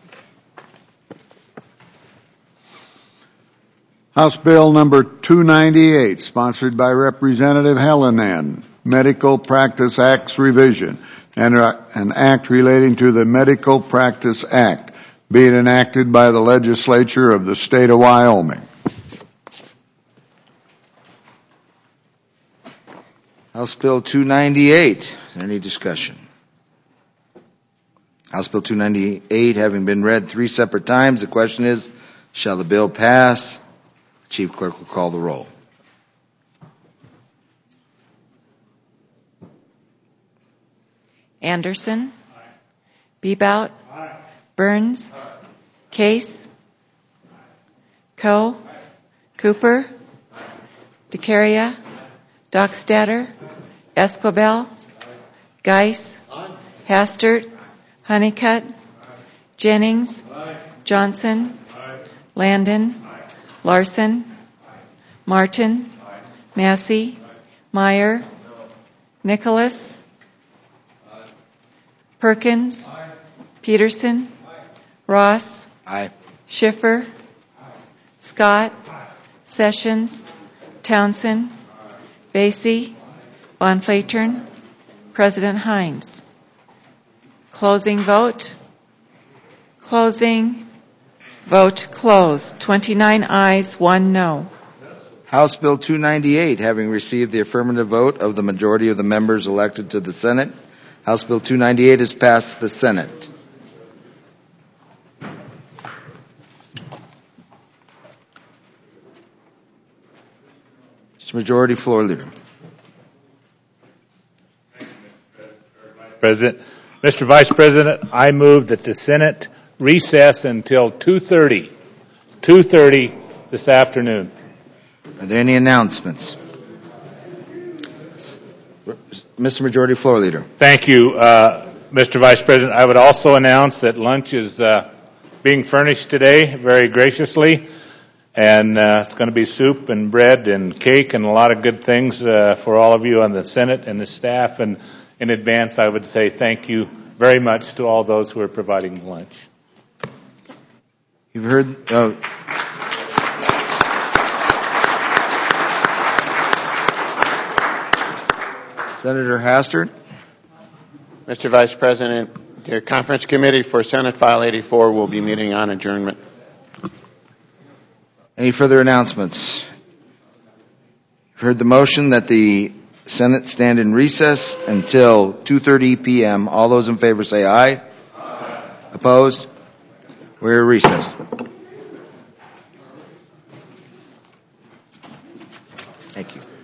House Bill number 298, sponsored by Representative Hallinan, Medical Practice Act's revision, and an act relating to the Medical Practice Act being enacted by the legislature of the state of Wyoming. House Bill 298, is there any discussion? House Bill 298 having been read 3 separate times, the question is, shall the bill pass? The Chief Clerk will call the roll. Anderson? Aye. Bebout? Aye. Burns? Aye. Case? Aye. Coe? Aye. Cooper? Aye. DeCaria? Aye. Dockstader? Aye. Esquibel? Aye. Geis? Aye. Hastert? Aye. Honeycutt? Aye. Jennings? Aye. Johnson? Aye. Landon? Aye. Larson? Aye. Martin? Aye. Massey? Aye. Meyer? No. Nicholas? Perkins? Aye. Peterson? Aye. Ross? Aye. Schiffer? Aye. Scott? Aye. Sessions? Townsend? Aye. Basie? Aye. Von Flatern? President Hines? Closing vote? Closing. Vote closed. 29 ayes, 1 no. House Bill 298 having received the affirmative vote of the majority of the members elected to the Senate, House Bill 298 has passed the Senate. Mr. Majority Floor Leader. President. Mr. Vice President, I move that the Senate recess until 2:30 this afternoon. Are there any announcements? Mr. Majority Floor Leader. Thank you, Mr. Vice President. I would also announce that lunch is being furnished today very graciously, and it's going to be soup and bread and cake and a lot of good things for all of you on the Senate and the staff. And in advance, I would say thank you very much to all those who are providing lunch. You've heard... Senator Hastert. Mr. Vice President, the Conference Committee for Senate File 84 will be meeting on adjournment. Any further announcements? You've heard the motion that the Senate stand in recess until 2:30 p.m. All those in favor say aye. Aye. Opposed? We're recessed.